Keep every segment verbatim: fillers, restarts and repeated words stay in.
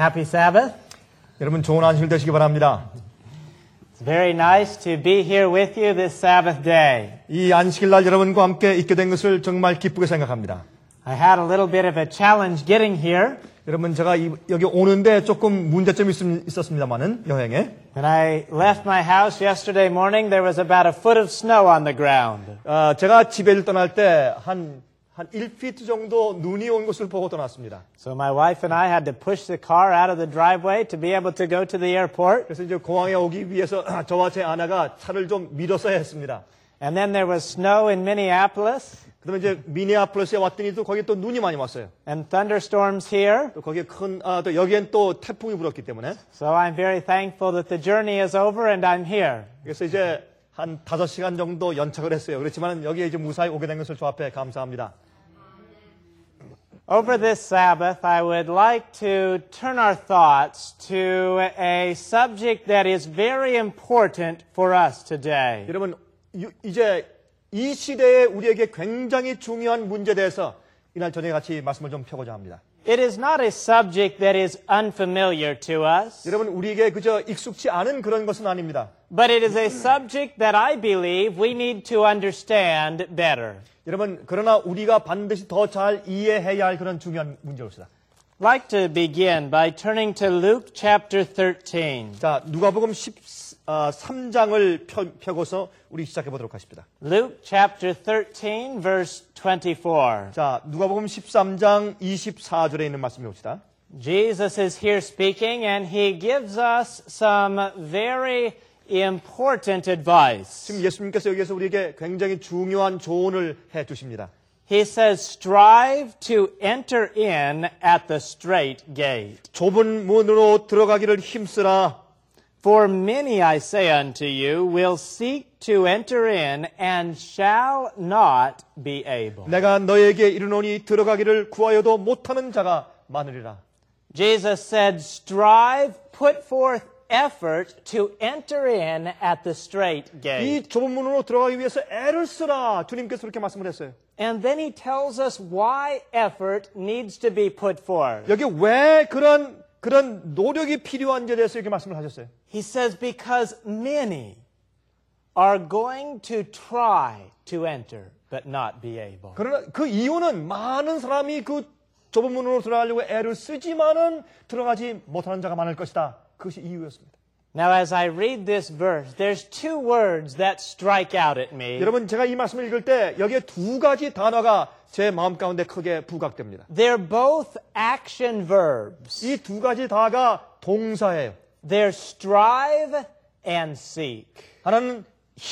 Happy Sabbath. 여러분 좋은 안식일 되시기 바랍니다. It's very nice to be here with you this Sabbath day. 이 안식일 날 여러분과 함께 있게 된 것을 정말 기쁘게 생각합니다. I had a little bit of a challenge getting here. 여러분 제가 이, 여기 오는데 조금 문제점이 있, 있었습니다만은 여행에. When I left my house yesterday morning, there was about a foot of snow on the ground. 어, 제가 집에를 떠날 때 한 한 일 피트 정도 눈이 온 것을 보고 떠났습니다. So my wife and I had to push the car out of the driveway to be able to go to the airport. 그래서 이제 공항에 오기 위해서 저와 제 아내가 차를 좀 밀어서야 했습니다. And then there was snow in Minneapolis. 그다음에 이제 미니애폴리스에 왔더니 또 거기 또 눈이 많이 왔어요. And thunderstorms here. 또 거기에 큰 아 또 여기엔 또 태풍이 불었기 때문에. So I'm very thankful that the journey is over and I'm here. 그래서 이제 한 다섯 시간 정도 연착을 했어요. 그렇지만 여기에 이제 무사히 오게 된 것을 주 앞에 감사합니다. Over this Sabbath, I would like to turn our thoughts to a subject that is very important for us today. 여러분, 이제 이 시대에 우리에게 굉장히 중요한 문제에 대해서 이날 저녁에 같이 말씀을 좀 펴고자 합니다. It is not a subject that is unfamiliar to us. 여러분, 우리에게 그저 익숙치 않은 그런 것은 아닙니다. But it is a subject that I believe we need to understand better. 여러분, 그러나 우리가 반드시 더 잘 이해해야 할 그런 중요한 문제입니다. I'd like to begin by turning to Luke chapter thirteen. 자, 누가복음 십삼 장을 펴, 펴고서 우리 시작해 보도록 하십니다. Luke chapter thirteen verse twenty-four. 자, 누가복음 십삼 장 이십사 절에 있는 말씀을 봅시다. Jesus is here speaking and he gives us some very important advice. 지금 예수님께서 여기에서 우리에게 굉장히 중요한 조언을 해 주십니다. He says, strive to enter in at the strait gate. 좁은 문으로 들어가기를 힘쓰라. For many, I say unto you, will seek to enter in and shall not be able. 내가 너에게 이르노니 들어가기를 구하여도 못하는 자가 많으리라. Jesus said, strive, put forth effort to enter in at the strait gate. 이 좁은 문으로 들어가기 위해서 애를 쓰라. 주님께서 그렇게 말씀을 했어요. And then he tells us why effort needs to be put forth. 여기 왜 그런 그런 노력이 필요한지에 대해서 이렇게 말씀을 하셨어요. He says because many are going to try to enter but not be able. 그러나 그 이유는 많은 사람이 그 좁은 문으로 들어가려고 애를 쓰지만은 들어가지 못하는 자가 많을 것이다. 그것이 이유였습니다. Now as I read this verse, there's two words that strike out at me. 여러분 제가 이 말씀을 읽을 때 여기에 두 가지 단어가 제 마음 가운데 크게 부각됩니다. They're both action verbs. 이 두 가지 다가 동사예요. They're strive and seek. 하나는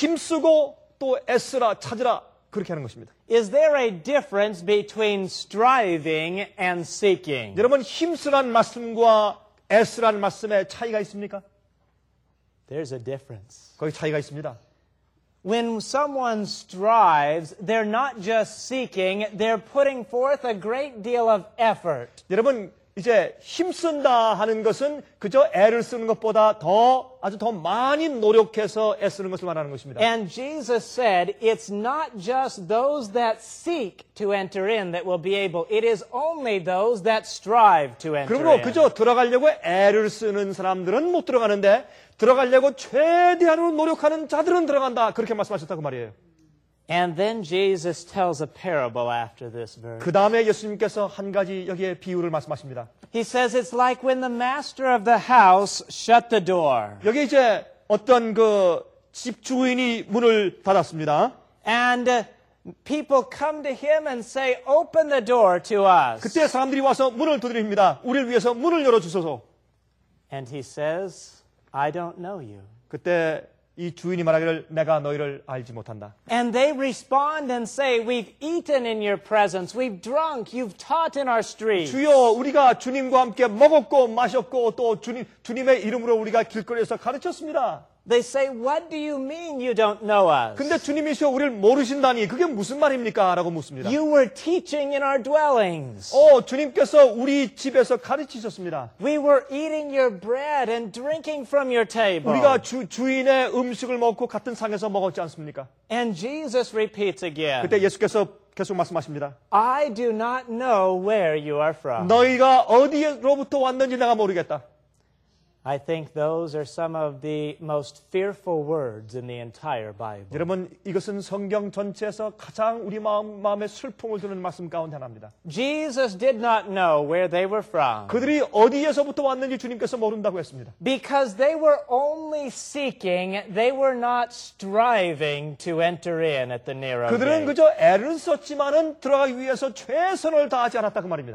힘쓰고 또 애쓰라 찾으라 그렇게 하는 것입니다. Is there a difference between striving and seeking? 여러분 힘쓰란 말씀과 애쓰란 말씀에 차이가 있습니까? There's a difference. 거기 차이가 있습니다. When someone strives, they're not just seeking, they're putting forth a great deal of effort. 여러분 이제 힘쓴다 하는 것은 그저 애를 쓰는 것보다 더 아주 더 많이 노력해서 애쓰는 것을 말하는 것입니다. And Jesus said, it's not just those that seek to enter in that will be able. It is only those that strive to enter 그러므로 in. 그저 들어가려고 애를 쓰는 사람들은 못 들어가는데 들어가려고 최대한으로 노력하는 자들은 들어간다. 그렇게 말씀하셨다고 말이에요. And then Jesus tells a parable after this verse. 그 다음에 예수님께서 한 가지 여기에 비유를 말씀하십니다. He says it's like when the master of the house shut the door. 여기 이제 어떤 그 집주인이 문을 닫았습니다. And uh, people come to him and say, open the door to us. 그때 사람들이 와서 문을 두드립니다. 우리를 위해서 문을 열어주소서. And he says, I don't know you. 그때 이 주인이 말하기를 내가 너희를 알지 못한다. And they respond and say, we've eaten in your presence, we've drunk, you've taught in our streets. 주여 우리가 주님과 함께 먹었고 마셨고 또 주님, 주님의 이름으로 우리가 길거리에서 가르쳤습니다. They say, what do you mean you don't know us? 근데 주님이시여 우리를 모르신다니 그게 무슨 말입니까? 라고 묻습니다. You were teaching in our dwellings. 어, 주님께서 우리 집에서 가르치셨습니다. We were eating your bread and drinking from your table. 우리가 주, 주인의 음식을 먹고 같은 상에서 먹었지 않습니까? And Jesus repeats again. 그때 예수께서 계속 말씀하십니다. I do not know where you are from. 너희가 어디로부터 왔는지 내가 모르겠다. I think those are some of the most fearful words in the entire Bible. 여러분, 이것은 성경 전체에서 가장 우리 마음, 마음에 슬픔을 주는 말씀 가운데 하나입니다. Jesus did not know where they were from 그들이 어디에서부터 왔는지 주님께서 모른다고 했습니다. because they were only seeking, they were not striving to enter in at the narrow 그들은 gate. 그저 애를 썼지만은 들어가기 위해서 최선을 다하지 않았다 그 말입니다.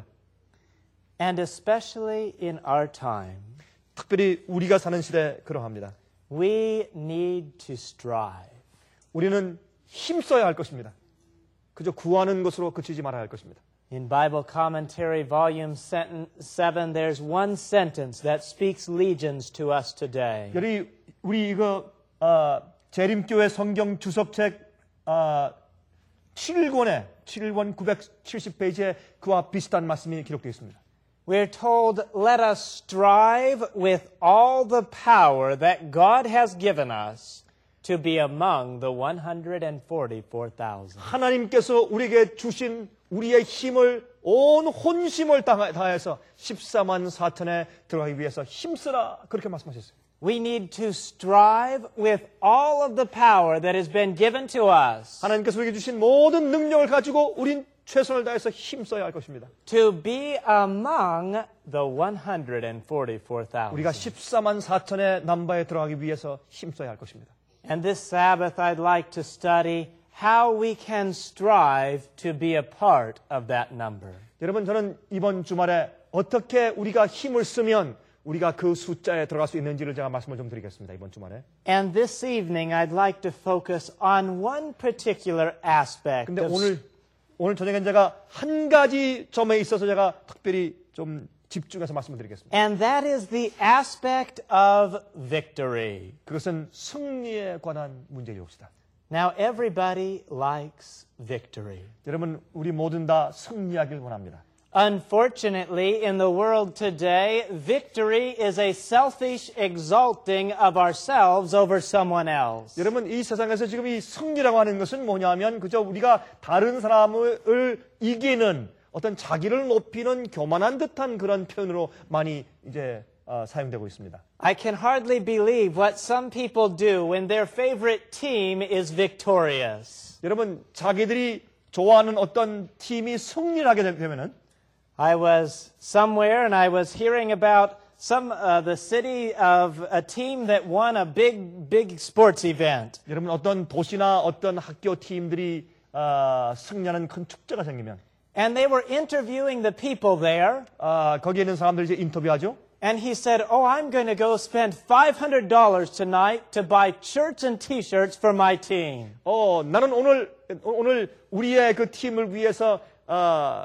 And especially in our time, 특별히 우리가 사는 시대에 그러합니다. we need to strive. 우리는 힘써야 할 것입니다. 그저 구하는 것으로 그치지 말아야 할 것입니다. In Bible Commentary, Volume seven, there's one sentence that speaks legions to us today. 여기 우리 이거 어, 재림교회 성경 주석책 어, 칠 권에 칠 권 구백칠십 페이지에 그와 비슷한 말씀이 기록되어 있습니다. We're told, let us strive with all the power that God has given us to be among the one hundred forty-four thousand. 하나님께서 우리에게 주신 우리의 힘을 온 혼심을 다해서 십사만 사천에 들어가기 위해서 힘쓰라 그렇게 말씀하셨어요. We need to strive with all of the power that has been given to us 하나님께서 우리에게 주신 모든 능력을 가지고 우린 최선을 다해서 힘써야 할 것입니다. to be among the one hundred forty-four 우리가 thousand. 십사만 사천의 남바에 들어가기 위해서 힘써야 할 것입니다. And this Sabbath, I'd like to study how we can strive to be a part of that number. 여러분, 저는 이번 주말에 어떻게 우리가 힘을 쓰면 우리가 그 숫자에 들어갈 수 있는지를 제가 말씀을 좀 드리겠습니다. 이번 주말에. And this evening, I'd like to focus on one particular aspect 근데 of 오늘 오늘 저녁엔 제가 한 가지 점에 있어서 제가 특별히 좀 집중해서 말씀을 드리겠습니다. And that is the aspect of victory. 그것은 승리에 관한 문제이옵시다. Now, everybody likes victory. 여러분, 우리 모든 다 승리하길 원합니다. Unfortunately, in the world today, victory is a selfish exalting of ourselves over someone else. 여러분, 이 세상에서 지금 이 승리라고 하는 것은 뭐냐면 그저 우리가 다른 사람을 이기는 어떤 자기를 높이는 교만한 듯한 그런 표현으로 많이 이제 어, 사용되고 있습니다. I can hardly believe what some people do when their favorite team is victorious. 여러분, 자기들이 좋아하는 어떤 팀이 승리를 하게 되면은 I was somewhere and I was hearing about some uh, the city of a team that won a big big sports event. 여러분, 어떤 도시나 어떤 학교 팀들이 어, 승리하는 큰 축제가 생기면 And they were interviewing the people there. 어, 거기에 있는 사람들 이제 인터뷰하죠. And he said, "Oh, I'm going to go spend five hundred dollars tonight to buy shirts and T-shirts for my team." 어, 나는 오늘 오늘 우리의 그 팀을 위해서 어,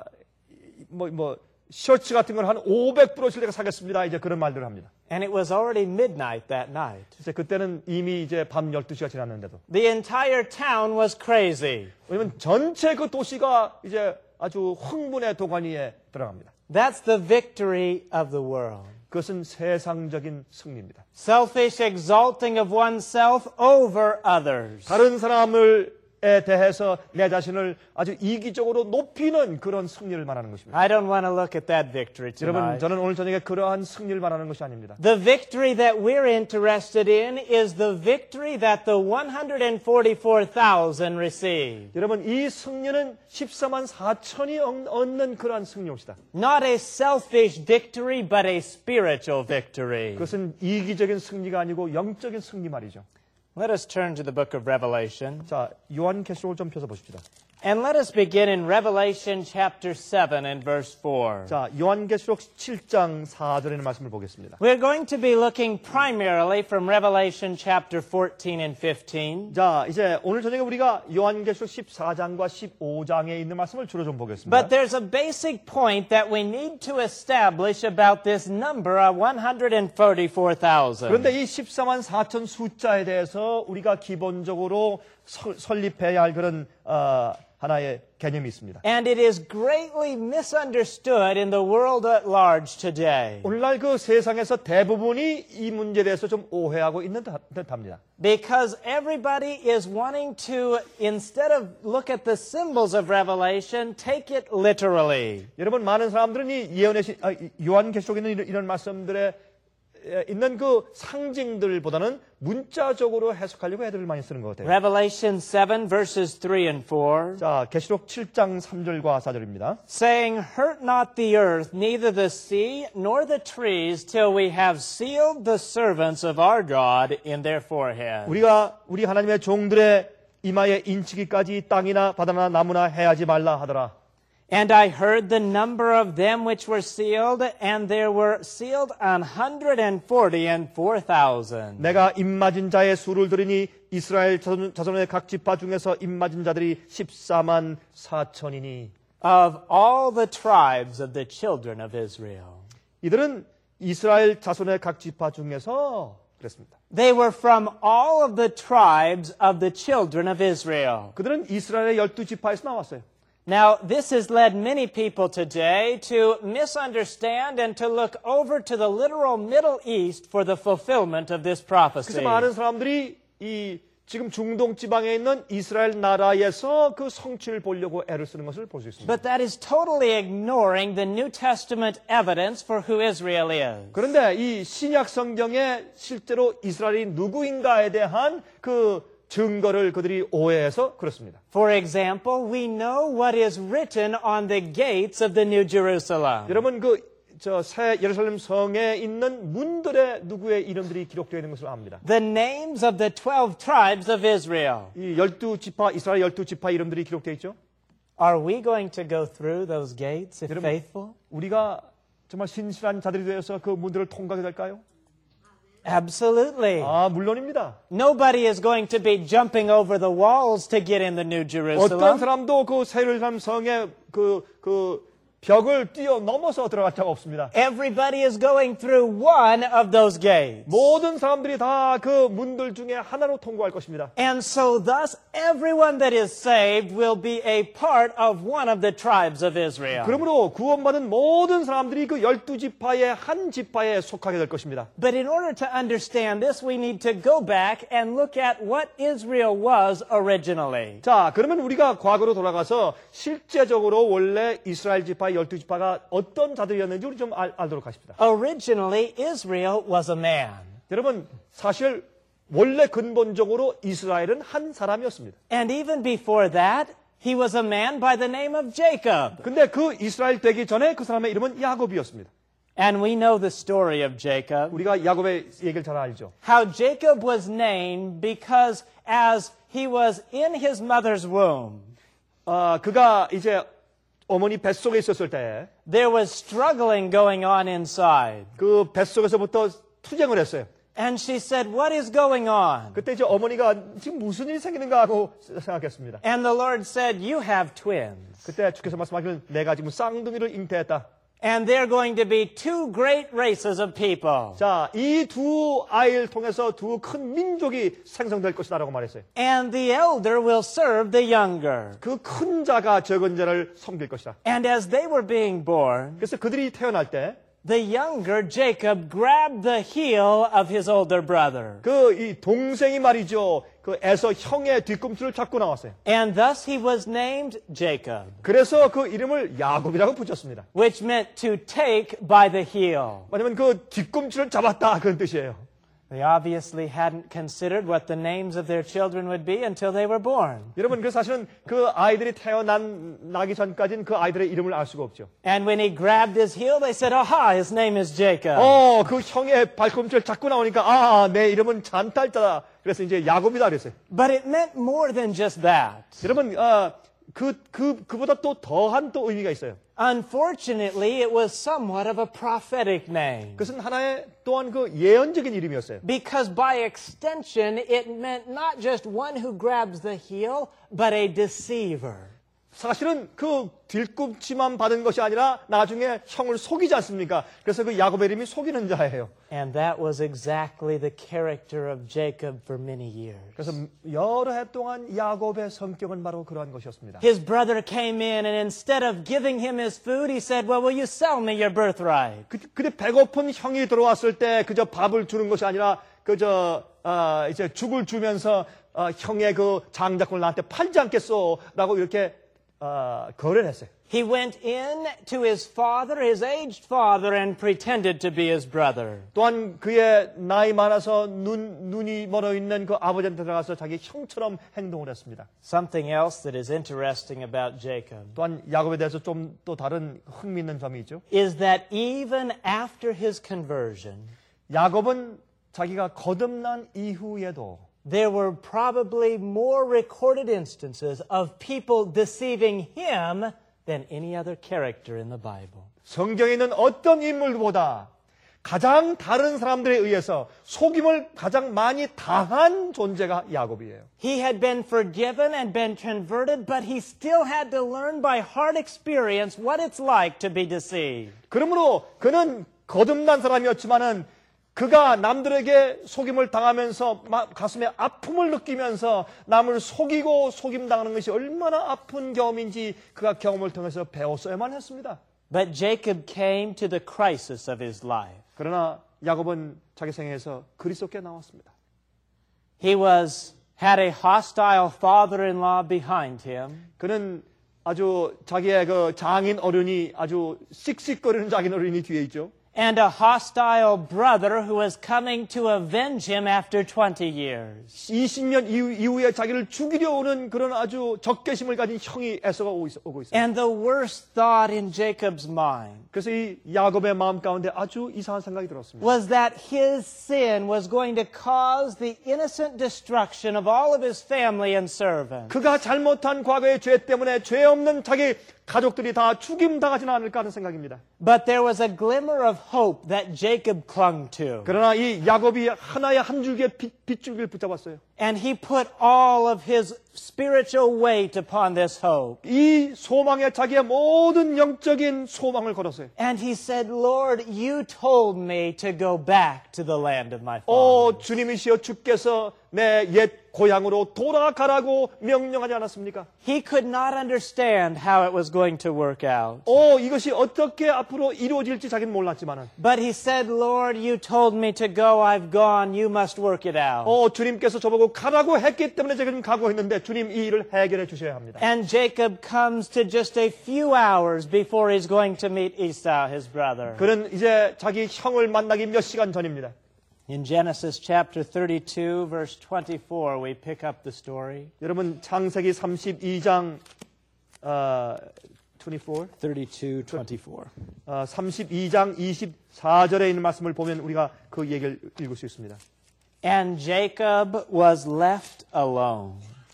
뭐, 뭐, 셔츠 같은 걸 한 오백 불어치를 내가 사겠습니다. 이제 그런 말들을 합니다. And it was already midnight that night. 이제 그때는 이미 이제 밤 열두 시가 지났는데도. The entire town was crazy. 왜냐면 전체 그 도시가 이제 아주 흥분의 도가니에 들어갑니다. That's the victory of the world. 그것은 세상적인 승리입니다. Selfish exalting of oneself over others. 다른 사람을 에 대해서 내 자신을 아주 이기적으로 높이는 그런 승리를 말하는 것입니다. I don't want to look at that victory 여러분, tonight. 저는 오늘 저녁에 그러한 승리를 말하는 것이 아닙니다. The victory that we're interested in is the victory that the one hundred forty-four thousand received. 여러분, 이 승리는 십사만 사천이 얻는 그러한 승리입니다. Not a selfish victory, but a spiritual victory. 그것은 이기적인 승리가 아니고 영적인 승리 말이죠. Let us turn to the book of Revelation. 자, 요한계시록을 좀 펴서 보십시다. And let us begin in Revelation chapter seven and verse four. 자, 요한계시록 칠 장 사 절에 있는 말씀을 보겠습니다. We're going to be looking primarily from Revelation chapter fourteen and fifteen. 자, 이제 오늘 저녁에 우리가 요한계시록 십사 장과 십오 장에 있는 말씀을 주로 좀 보겠습니다. But there's a basic point that we need to establish about this number of one hundred forty-four thousand. 그런데 이 십사만 사천 숫자에 대해서 우리가 기본적으로 설, 설립해야 할 그런 어, 하나의 개념이 있습니다. And it is greatly misunderstood in the world at large today. 오늘날 그 세상에서 대부분이 이 문제에 대해서 좀 오해하고 있는 듯합니다. Because everybody is wanting to, instead of look at the symbols of Revelation, take it literally. 여러분, 많은 사람들은 이 예언의 시, 아, 요한계시록에 있는 이런, 이런 말씀들에 있는 그 상징들보다는 문자적으로 해석하려고 애들을 많이 쓰는 것 같아요. Revelation seven verses three and four. 자, 계시록 칠 장 삼 절과 사 절입니다. Saying, hurt not the earth, neither the sea, nor the trees, till we have sealed the servants of our God in their foreheads. 우리가 우리 하나님의 종들의 이마에 인치기까지 땅이나 바다나 나무나 해하지 말라 하더라. And I heard the number of them which were sealed, and there were sealed an hundred and forty and four thousand. 내가 입맞은 자의 수를 들으니 이스라엘 자손, 자손의 각 지파 중에서 입맞은 자들이 십사만 사천이니. Of all the tribes of the children of Israel. 이들은 이스라엘 자손의 각 지파 중에서 그랬습니다. They were from all of the tribes of the children of Israel. 그들은 이스라엘의 열두 지파에서 나왔어요. Now, this has led many people today to misunderstand and to look over to the literal Middle East for the fulfillment of this prophecy. 그래서 많은 사람들이 이 지금 중동 지방에 있는 이스라엘 나라에서 그 성취를 보려고 애를 쓰는 것을 볼 수 있습니다. But that is totally ignoring the New Testament evidence for who Israel is. 그런데 이 신약 성경에 실제로 이스라엘이 누구인가에 대한 그 증거를 그들이 오해해서 그렇습니다. For example, we know what is written on the gates of the New Jerusalem. 여러분 그 저 새 예루살렘 성에 있는 문들에 누구의 이름들이 기록되어 있는 것을 압니다. The names of the twelve tribes of Israel. 이 열두 지파 이스라엘 열두 지파 이름들이 기록되어 있죠. Are we going to go through those gates if 여러분, faithful? 우리가 정말 신실한 자들이 되어서 그 문들을 통과하게 될까요? Absolutely. 아, 물론입니다. Nobody is going to be jumping over the walls to get in the New 어떤 Jerusalem. 사람도 그 새 예루살렘 성의 그, 그 벽을 뛰어넘어서 들어갈 자가 없습니다. Everybody is going through one of those gates. 모든 사람들이 다 그 문들 중에 하나로 통과할 것입니다. And so thus everyone that is saved will be a part of one of the tribes of Israel. 그러므로 구원받은 모든 사람들이 그 열두 지파의 한 지파에 속하게 될 것입니다. But in order to understand this, we need to go back and look at what Israel was originally. 자, 그러면 우리가 과거로 돌아가서 실제적으로 원래 이스라엘 지파 열두 지파가 어떤 자들이었는지 우리 좀 알, 알도록 하십시다. Originally, Israel was a man. 여러분, 사실 원래 근본적으로 이스라엘은 한 사람이었습니다. And even before that, he was a man by the name of Jacob. 근데 그 이스라엘 되기 전에 그 사람의 이름은 야곱이었습니다. And we know the story of Jacob. 우리가 야곱의 얘기를 잘 알죠. How Jacob was named because as he was in his mother's womb, 어, 그가 이제 어머니 뱃속에 있었을 때 there was struggling going on inside. 그 뱃속에서부터 투쟁을 했어요. And she said, what is going on? 그때 이제 어머니가 지금 무슨 일이 생기는가 하고 생각했습니다. And the Lord said, you have twins. 그때 주께서 말씀하시는 내가 지금 쌍둥이를 잉태했다. And they're going to be two great races of people. 자, 이 두 아이를 통해서 두 큰 민족이 생성될 것이다라고 말했어요. And the elder will serve the younger. 그 큰 자가 적은 자를 섬길 것이다. And as they were being born, 그래서 그들이 태어날 때 the younger Jacob grabbed the heel of his older brother. 그 이 동생이 말이죠. 그 에서 형의 뒤꿈치를 잡고 나왔어요. And thus he was named Jacob, 그래서 그 이름을 야곱이라고 붙였습니다. which meant to take by the heel. 왜냐면 그 뒤꿈치를 잡았다 그런 뜻이에요. They obviously hadn't considered what the names of their children would be until they were born. 여러분, 그 사실은 그 아이들이 태어난 나기 전까지는 그 아이들의 이름을 알 수가 없죠. And when he grabbed his heel, they said, aha, his name is Jacob. 어, 그 형의 발꿈치를 잡고 나오니까 아, 내 이름은 잔탈자다. 그래서 이제 야곱이다 그랬어요. But it meant more than just that. 여러분, 아, 그, 그, 그보다 또 더한 또 의미가 있어요. Unfortunately, it was somewhat of a prophetic name. 그것은 하나의 또한 그 예언적인 이름이었어요. Because by extension, it meant not just one who grabs the heel, but a deceiver. 사실은 그 뒤꿈치만 받은 것이 아니라 나중에 형을 속이지 않습니까? 그래서 그 야곱의 이름이 속이는 자예요. And that was exactly the character of Jacob for many years. 그래서 여러 해 동안 야곱의 성격은 바로 그러한 것이었습니다. His brother came in and instead of giving him his food, he said, well, will you sell me your birthright? 그, 근데 배고픈 형이 들어왔을 때 그저 밥을 주는 것이 아니라 그저 어, 이제 죽을 주면서 어, 형의 그 장자권을 나한테 팔지 않겠소? 라고 이렇게 어, 거래를 했어요. He went in to his father, his aged father, and pretended to be his brother. 또한 그의 나이 많아서 눈, 눈이 멀어 있는 그 아버지한테 들어가서 자기 형처럼 행동을 했습니다. Something else that is interesting about Jacob 또한 야곱에 대해서 좀 또 다른 흥미있는 점이 있죠. is that even after his conversion, 야곱은 자기가 거듭난 이후에도 there were probably more recorded instances of people deceiving him than any other character in the Bible. 성경에 있는 어떤 인물보다 가장 다른 사람들에 의해서 속임을 가장 많이 당한 존재가 야곱이에요. He had been forgiven and been converted, but he still had to learn by hard experience what it's like to be deceived. 그러므로 그는 거듭난 사람이었지만은 그가 남들에게 속임을 당하면서 가슴에 아픔을 느끼면서 남을 속이고 속임당하는 것이 얼마나 아픈 경험인지 그가 경험을 통해서 배웠어야만 했습니다. But Jacob came to the crisis of his life. 그러나 야곱은 자기 생애에서 그리스도께 나왔습니다. He was had a hostile father-in-law behind him. 그는 아주 자기의 그 장인 어른이 아주 씩씩거리는 장인 어른이 뒤에 있죠. And a hostile brother who was coming to avenge him after twenty years. 이십 년 이후, 이후에 자기를 죽이려 오는 그런 아주 적개심을 가진 형이 애써가 오고 있어요. And the worst thought in Jacob's mind 그래서 이 야곱의 마음 가운데 아주 이상한 생각이 들었습니다. was that his sin was going to cause the innocent destruction of all of his family and servants. 그가 잘못한 과거의 죄 때문에 죄 없는 자기 가족들이 다 죽임당하지는 않을까 하는 생각입니다. But there was a glimmer of hope that Jacob clung to. 그러나 이 야곱이 하나의 한 줄기의 빛, 빗줄기를 붙잡았어요. And he put all of his spiritual weight upon this hope. 이 소망에 자기의 모든 영적인 소망을 걸었어요. And he said, Lord, you told me to go back to the land of my father. 오 주님이시여 주께서 내 옛 고향으로 돌아가라고 명령하지 않았습니까? He could not understand how it was going to work out. 오 이것이 어떻게 앞으로 이루어질지 자기는 몰랐지만은. But he said, Lord, you told me to go, I've gone, you must work it out. 오 주님께서 저보고 가라고 했기 때문에 제가 지금 가고 있는데 주님 이 일을 해결해 주셔야 합니다. And Jacob comes to just a few hours before he's going to meet Esau, his brother. 그는 이제 자기 형을 만나기 몇 시간 전입니다. In Genesis chapter thirty-two, verse twenty-four, we pick up the story. 여러분 창세기 삼십이 장 어, 이십사, thirty-two, twenty-four. 어, 삼십이 장 이십사 절에 있는 말씀을 보면 우리가 그 얘기를 읽을 수 있습니다. And Jacob was left alone.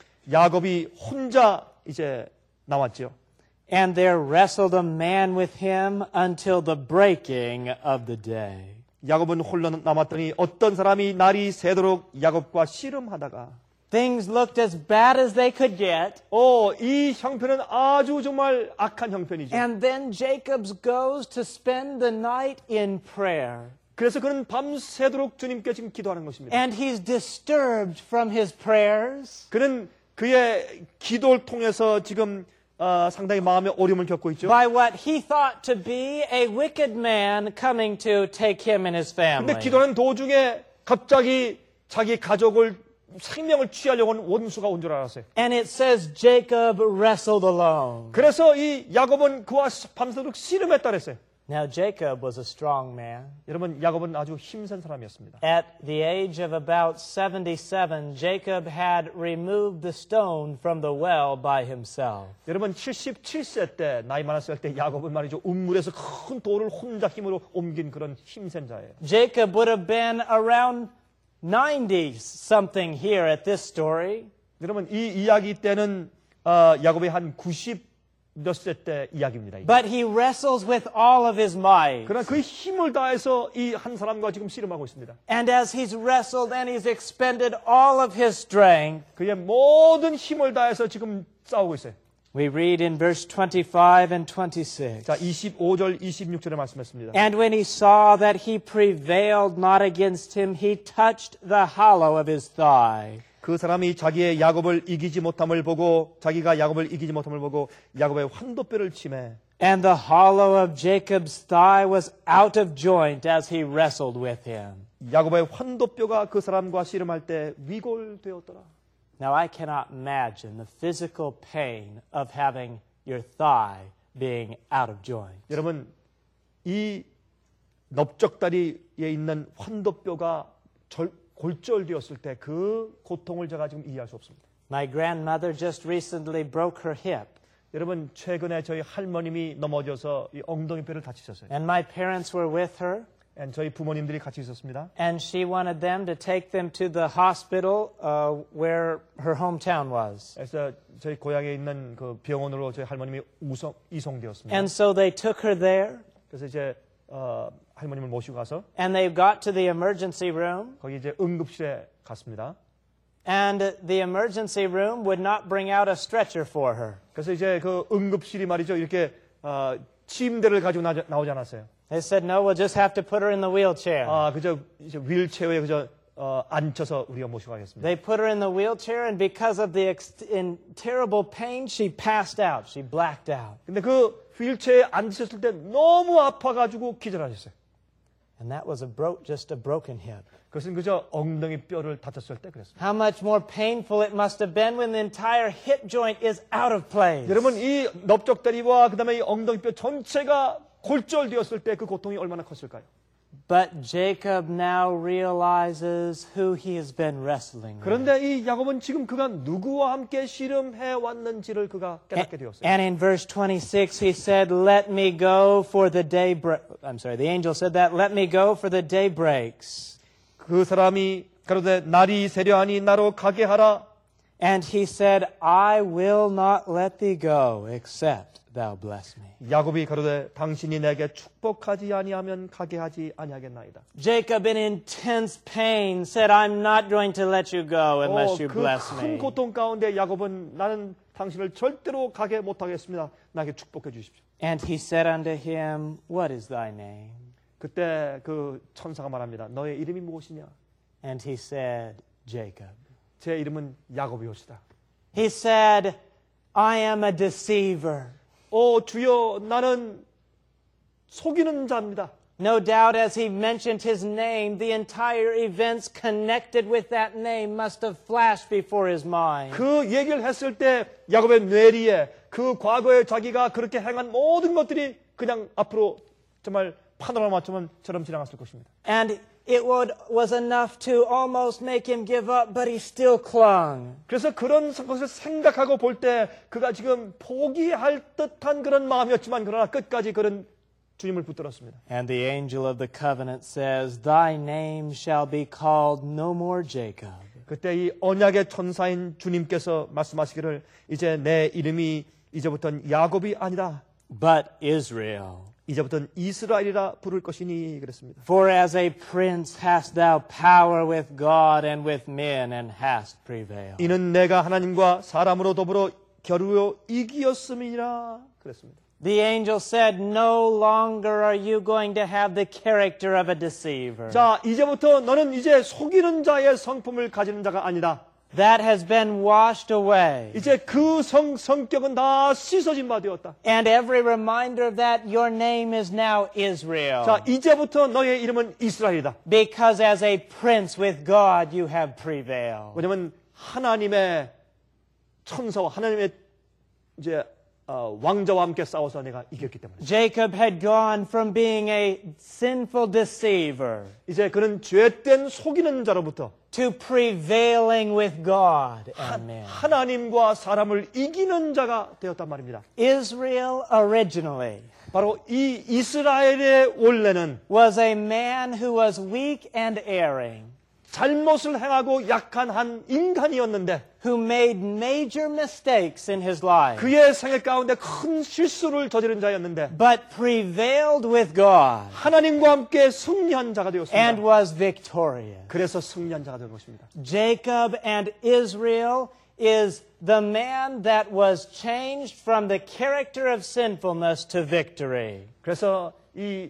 야곱이 혼자 이제 나왔죠. And there wrestled a man with him until the breaking of the day. 야곱은 홀로 남았더니 어떤 사람이 날이 새도록 야곱과 씨름하다가 Things looked as bad as they could get. 어, 이 형편은 아주 정말 악한 형편이죠. And then Jacob goes to spend the night in prayer. 그래서 그는 밤새도록 주님께 지금 기도하는 것입니다. And he's disturbed from his prayers. 그는 그의 기도를 통해서 지금 어, 상당히 마음의 어려움을 겪고 있죠. By what he thought to be a wicked man coming to take him and his family. 근데 기도하는 도중에 갑자기 자기 가족을 생명을 취하려고 하는 원수가 온 줄 알았어요. And it says Jacob wrestled alone. 그래서 이 야곱은 그와 밤새도록 씨름했다 그랬어요. Now Jacob was a strong man. 여러분 야곱은 아주 힘센 사람이었습니다. At the age of about seventy-seven, Jacob had removed the stone from the well by himself. 여러분 칠십칠 세 때 나이 많았을 때 야곱은 말이죠. 우물에서 큰 돌을 혼자 힘으로 옮긴 그런 힘센 자예요. Jacob would have been around ninety something here at this story. 여러분 이 이야기 때는 어, 야곱이 한 구십 몇 세 때 이야기입니다. 이게. But he wrestles with all of his might. 그러나 그 힘을 다해서 이 한 사람과 지금 씨름하고 있습니다. And as he's wrestled and he's expended all of his strength, 그의 모든 힘을 다해서 지금 싸우고 있어요. We read in verse twenty-five and twenty-six. 자, 이십오 절, 이십육 절에 말씀했습니다. And when he saw that he prevailed not against him, he touched the hollow of his thigh. 그 사람이 자기의 야곱을 이기지 못함을 보고 자기가 야곱을 이기지 못함을 보고 야곱의 환도뼈를 치매. And the hollow of Jacob's thigh was out of joint as he wrestled with him. 야곱의 환도뼈가 그 사람과 씨름할 때 위골되었더라. Now I cannot imagine the physical pain of having your thigh being out of joint. 여러분, 이 넓적다리에 있는 환도뼈가 절, 골절되었을 때 그 고통을 제가 지금 이해할 수 없습니다. My grandmother just recently broke her hip. 여러분, 최근에 저희 할머님이 넘어져서 이 엉덩이뼈를 다치셨어요. And my parents were with her. And 저희 부모님들이 같이 있었습니다. And she wanted them to take them to the hospital uh, where her hometown was. 그래서 저희 고향에 있는 그 병원으로 저희 할머님이 우성, 이송되었습니다. And so they took her there. 그래서 이제 어, 할머님을 모시고 가서 And they got to the emergency room. 거기 이제 응급실에 갔습니다. And the emergency room would not bring out a stretcher for her. 그래서 이제 그 응급실이 말이죠. 이렇게 어, 침대를 가지고 나, 나오지 않았어요. They said, no, we'll just have to put her in the wheelchair. 아, 그저 이제 휠체어에 그저 어, 앉혀서 우리가 모시고 가겠습니다. They put her in the wheelchair, and because of the ex- in terrible pain, she passed out. She blacked out. 근데 그 휠체어에 앉으셨을 때 너무 아파가지고 기절하셨어요. And that was a bro- just a broken hip. 그것은 그저 엉덩이 뼈를 다쳤을 때 그랬습니다. How much more painful it must have been when the entire hip joint is out of place. 여러분, 이 넓적다리와 그다음에 이 엉덩이 뼈 전체가 골절되었을 때 그 고통이 얼마나 컸을까요? But Jacob now realizes who he has been wrestling with. 그런데 이 야곱은 지금 그가 누구와 함께 씨름해 왔는지를 그가 깨닫게 되었어요. And in verse twenty-six, he said, "Let me go, for the day break." I'm sorry, the angel said that. Let me go, for the day breaks. 그 사람이 가로되 날이 세려하니 나로 가게 하라. And he said, "I will not let thee go, except thou bless me." 야곱이 가로되 당신이 내게 축복하지 아니하면 가게 하지 아니하겠나이다. Jacob, in intense pain, said, "I'm not going to let you go unless you bless 그 큰 me." 고통 가운데 야곱은 나는 당신을 절대로 가게 못하겠습니다. 나에게 축복해 주십시오. And he said unto him, "What is thy name?" 그때 그 천사가 말합니다. 너의 이름이 무엇이냐? And he said, "Jacob." 제 이름은 야곱이옵시다. He said, "I am a deceiver." 오 주여 나는 속이는 자입니다. No doubt as he mentioned his name, the entire events connected with that name must have flashed before his mind. 그 얘기를 했을 때 야곱의 뇌리에 그 과거에 자기가 그렇게 행한 모든 것들이 그냥 앞으로 정말 파노라마처럼 지나갔을 것입니다. And it would, was enough to almost make him give up, but he still clung. 그래서 그런 것을 생각하고 볼 때 그가 지금 포기할 듯한 그런 마음이었지만 그러나 끝까지 그런 주님을 붙들었습니다. And the angel of the covenant says, "Thy name shall be called no more Jacob." 그때 이 언약의 천사인 주님께서 말씀하시기를 이제 내 이름이 이제부터는 야곱이 아니라 but Israel. 이제부터는 이스라엘이라 부를 것이니 그랬습니다. For as a prince hast thou power with God and with men, and hast prevailed. 이는 내가 하나님과 사람으로 더불어 겨루어 이기었음이라 그랬습니다. The angel said, "No longer are you going to have the character of a deceiver." 자, 이제부터 너는 이제 속이는 자의 성품을 가지는 자가 아니다. That has been washed away. 이제 그 성, 성격은 다 씻어진 바 되었다. And every reminder of that, your name is now Israel. 자, 이제부터 너의 이름은 이스라엘이다. Because as a prince with God, you have prevailed. 왜냐하면 하나님의 천사와 하나님의 이제 어, 왕자와 함께 싸워서 내가 이겼기 때문에. Jacob had gone from being a sinful deceiver 이제 그는 죄된 속이는 자로부터 to prevailing with God and men. 하나님과 사람을 이기는 자가 되었단 말입니다. Israel originally 바로 이 이스라엘의 원래는 was a man who was weak and erring, 잘못을 행하고 약한 한 인간이었는데 who made major mistakes in his life, 그의 생애 가운데 큰 실수를 저지른 자였는데 but prevailed with God 하나님과 함께 승리한 자가 되었습니다. and was victorious. 그래서 승리한 자가 된 것입니다. Jacob and Israel is the man that was changed from the character of sinfulness to victory. 그래서 이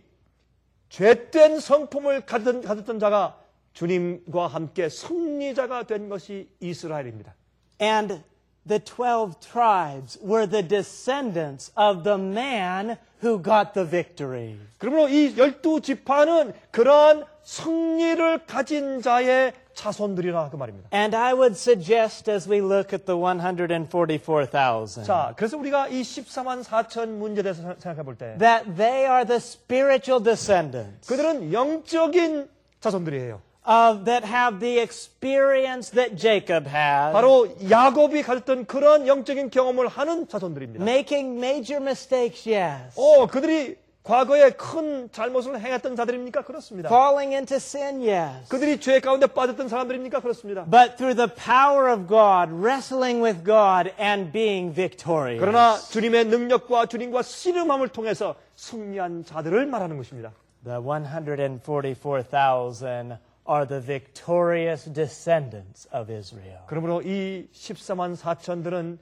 죄된 성품을 가졌던, 가졌던 자가 주님과 함께 승리자가 된 것이 이스라엘입니다. And the twelve tribes were the descendants of the man who got the victory. 그러므로 이 열두 지파는 그러한 승리를 가진 자의 자손들이라 그 말입니다. And I would suggest as we look at the one hundred forty-four thousand 자, 그래서 우리가 이 십사만 사천 문제에 대해서 생각해 볼 때 that they are the spiritual descendants 그들은 영적인 자손들이에요. of that have the experience that Jacob had, 바로 야곱이 가졌던 그런 영적인 경험을 하는 자손들입니다. making major mistakes, yes, 오, 그들이 과거에 큰 잘못을 행했던 자들입니까? 그렇습니다. falling into sin, yes, 그들이 죄 가운데 빠졌던 사람들입니까? 그렇습니다. but through the power of God, wrestling with God and being victorious. 그러나 주님의 능력과 주님과 씨름함을 통해서 승리한 자들을 말하는 것입니다. The one hundred forty-four thousand are the victorious descendants of Israel. 그러므로 이 십사만 사천들은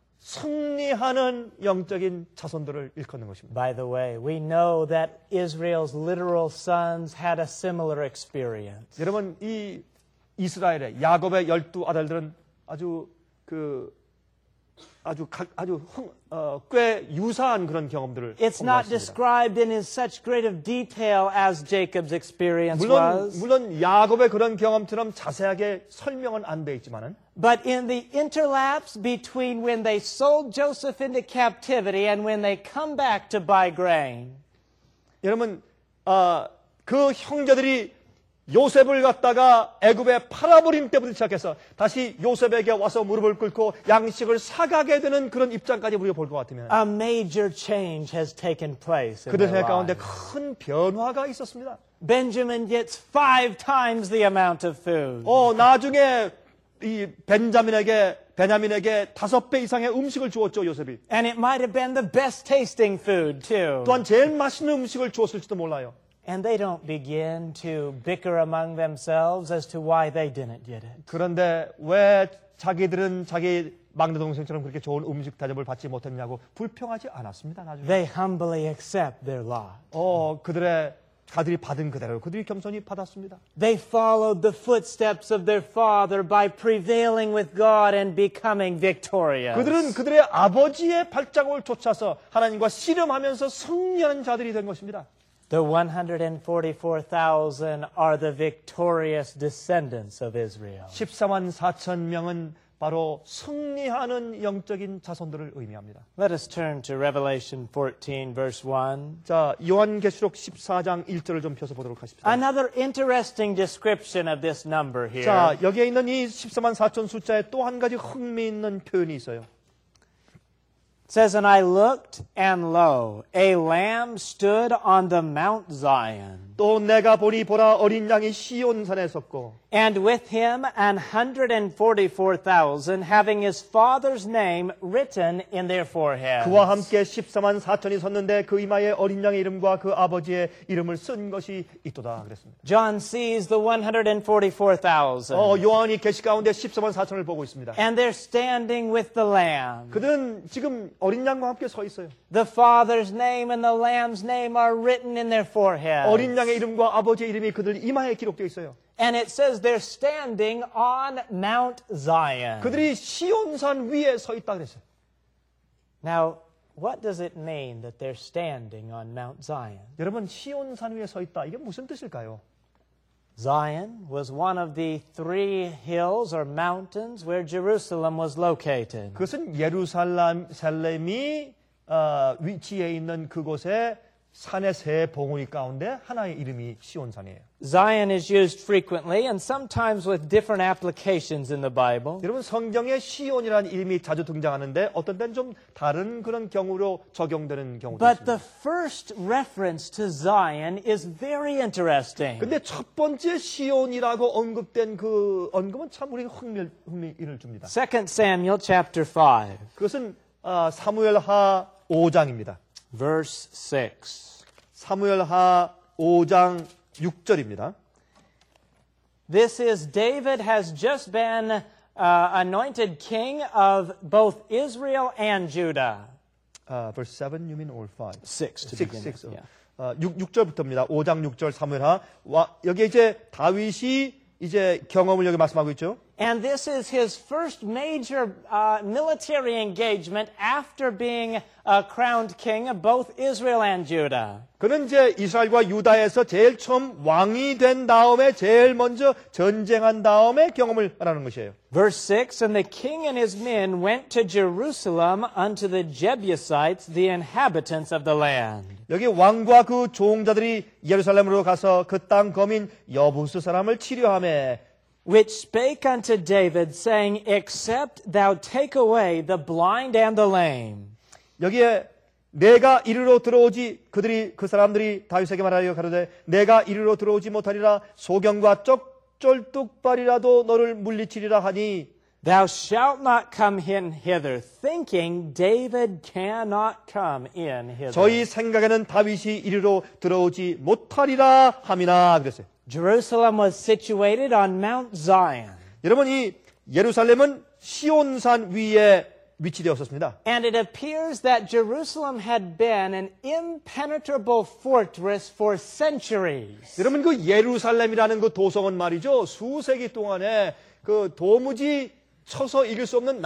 승리하는 영적인 자손들을 일컫는 것입니다. By the way, we know that Israel's literal sons had a similar experience. 여러분, 이 이스라엘의 야곱의 열두 아들들은 아주 그 아주 각, 아주 흥, 어, 꽤 유사한 그런 경험들을 It's not 공부했습니다. described in such great of detail as Jacob's experience 물론 was. 물론 야곱의 그런 경험처럼 자세하게 설명은 안 돼 있지만은 But in the interlapse between when they sold Joseph into captivity and when they come back to buy grain, 여러분 어, 그 형제들이 요셉을 갖다가 애굽에 팔아버린 때부터 시작해서 다시 요셉에게 와서 무릎을 꿇고 양식을 사가게 되는 그런 입장까지 우리가 볼 것 같으면 a major change has taken place in 그들 their 생각 가운데 lives. 큰 변화가 있었습니다. Benjamin gets five times the amount of food. 어 나중에 이 벤자민에게 베냐민에게 다섯 배 이상의 음식을 주었죠 요셉이. And it might have been the best tasting food too. 또한 제일 맛있는 음식을 주었을지도 몰라요. And they don't begin to bicker among themselves as to why they didn't get it. 그런데 왜 자기들은 자기 막내 동생처럼 그렇게 좋은 음식 대접을 받지 못했냐고 불평하지 않았습니다. 나중에. They humbly accept their lot. 어 그들의 가들이 받은 그대로 그들이 겸손히 받았습니다. They followed the footsteps of their father by prevailing with God and becoming victorious. 그들은 그들의 아버지의 발자국을 쫓아서 하나님과 씨름하면서 승리하는 자들이 된 것입니다. The one hundred forty-four thousand are the victorious descendants of Israel. 십사만 사천 명은 바로 승리하는 영적인 자손들을 의미합니다. Let us turn to Revelation fourteen, verse one. 자, 요한계시록 십사 장 일 절을 좀 펴서 보도록 하십시다. Another interesting description of this number here. 자, 여기에 있는 이 십사만 사천 숫자에 또 한 가지 흥미있는 표현이 있어요. It says, and I looked, and lo, a lamb stood on the Mount Zion, 또 내가 보니 보라 어린 양이 시온산에 섰고 and with him an hundred and forty-four thousand, having his father's name written in their foreheads. 그와 함께 십사만 사천이 섰는데 그 이마에 어린 양의 이름과 그 아버지의 이름을 쓴 것이 있도다 그랬습니다. John sees the one hundred forty-four thousand, 어, 요한이 계시 가운데 십사만 사천을 보고 있습니다. and they're standing with the lamb. 그들은 지금 어린 양과 함께 서 있어요. The father's name and the lamb's name are written in their foreheads. 어린 양의 이름과 아버지의 이름이 그들 이마에 기록되어 있어요. And it says they're standing on Mount Zion. 그들이 시온산 위에 서 있다 그랬어요. Now, what does it mean that they're standing on Mount Zion? 여러분 시온산 위에 서 있다. 이게 무슨 뜻일까요? Zion was one of the three hills or mountains where Jerusalem was located. 그것은 예루살렘이 어, 위치해 있는 그곳에 산의 세 봉우리 가운데 하나의 이름이 시온산이에요. Zion is used frequently and sometimes with different applications in the Bible. 여러분 성경에 시온이라는 이름이 자주 등장하는데 어떤 때는 좀 다른 그런 경우로 적용되는 경우도 But 있습니다. the first reference to Zion is very interesting. 근데 첫 번째 시온이라고 언급된 그 언급은 참 우리가 흥미, 흥미를 줍니다. Second Samuel chapter five, 그것은 어, 사무엘하 오 장입니다. verse six. 사무엘하 오 장 육 절입니다. This is David has just been uh, uh, anointed king of both Israel and Judah. Uh, verse seven, you mean or five? Six to six, begin six. with. Yeah. 어, 육, 육 절부터입니다. 오 장 육 절 사무엘하. 와, 여기 이제 다윗이 이제 경험을 여기 말씀하고 있죠. And this is his first major uh, military engagement after being uh, crowned king of both Israel and Judah. 그는 이제 이스라엘과 유다에서 제일 처음 왕이 된 다음에 제일 먼저 전쟁한 다음에 경험을 말하는 것이에요. Verse six, and the king and his men went to Jerusalem unto the Jebusites, the inhabitants of the land. 여기 왕과 그 종자들이 예루살렘으로 가서 그 땅 거민 여부스 사람을 치료하며 Which spake unto David, saying, Except thou take away the blind and the lame. 여기에 내가 이리로 들어오지 그들이 그 사람들이 다윗에게 말하여 가로되 내가 이리로 들어오지 못하리라 소경과 쩍쩔뚝발이라도 너를 물리치리라 하니 Thou shalt not come in hither, thinking David cannot come in hither. 저희 생각에는 다윗이 이리로 들어오지 못하리라 함이나 그랬어요. Jerusalem was situated on Mount Zion. 여러분 이 예루살렘은 시온산 위에 위치되었었습니다. And it appears that Jerusalem had been an impenetrable fortress for centuries. 여러분 그 예루살렘이라는 그 도성은 말이죠. 수세기 동안에 그 도무지 쳐서 이길 수 없는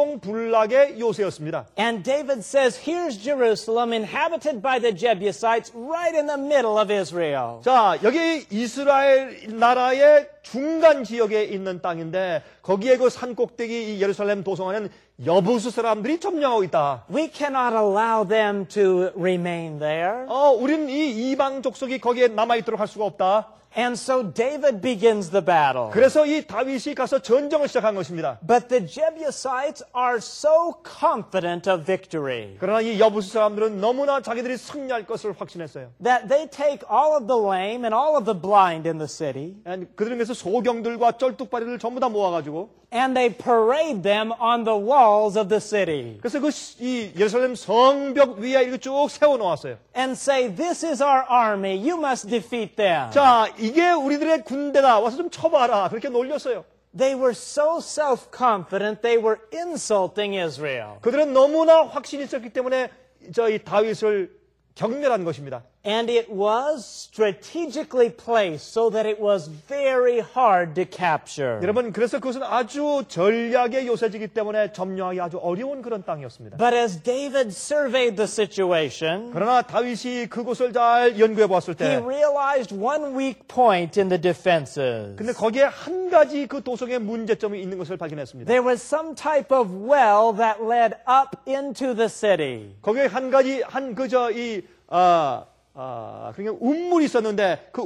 난공불락의 요새였습니다. And David says, here's Jerusalem inhabited by the Jebusites right in the middle of Israel. 자, 여기 이스라엘 나라의 중간 지역에 있는 땅인데 거기에 그 산 꼭대기 이 예루살렘 도성에는 여부수 사람들이 점령하고 있다. We cannot allow them to remain there. 어, 우리는 이 이방 족속이 거기에 남아 있도록 할 수가 없다. And so David begins the battle. 그래서 이 다윗이 가서 전쟁을 시작한 것입니다. But the Jebusites are so confident of victory 그러나 이 여부수 사람들은 너무나 자기들이 승리할 것을 확신했어요. that they take all of the lame and all of the blind in the city 그들은 그래서 소경들과 쩔뚝발이를 전부 다 모아가지고 and they parade them on the walls of the city 그래서 그 이 예루살렘 성벽 위에 이렇게 쭉 세워놓았어요. and say, this is our army, you must defeat them. 자, 이게 우리들의 군대다. 와서 좀 쳐봐라. 그렇게 놀렸어요. They were so self-confident, they were insulting Israel. 그들은 너무나 확신이 있었기 때문에 저희 다윗을 경멸한 것입니다. And it was strategically placed so that it was very hard to capture. 여러분, 그래서 그것은 아주 전략의 요새지기 때문에 점령하기 아주 어려운 그런 땅이었습니다. But as David surveyed the situation, 그러나 다윗이 그곳을 잘 연구해 보았을 he 때 realized one weak point in the defenses. 근데 거기에 한 가지 그 도성의 문제점이 있는 것을 발견했습니다. There was some type of well that led up into the city. 거기에 한 가지 한 그저 이 아, 아, 그러니까 운물이 있었는데 그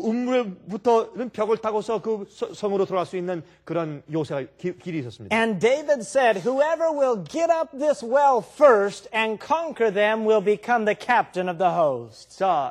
운물부터는 벽을 타고서 그 성으로 들어갈 수 있는 그런 요새가 기, 길이 있었습니다. And David said, whoever will get up this well first and conquer them will become the captain of the host. 자,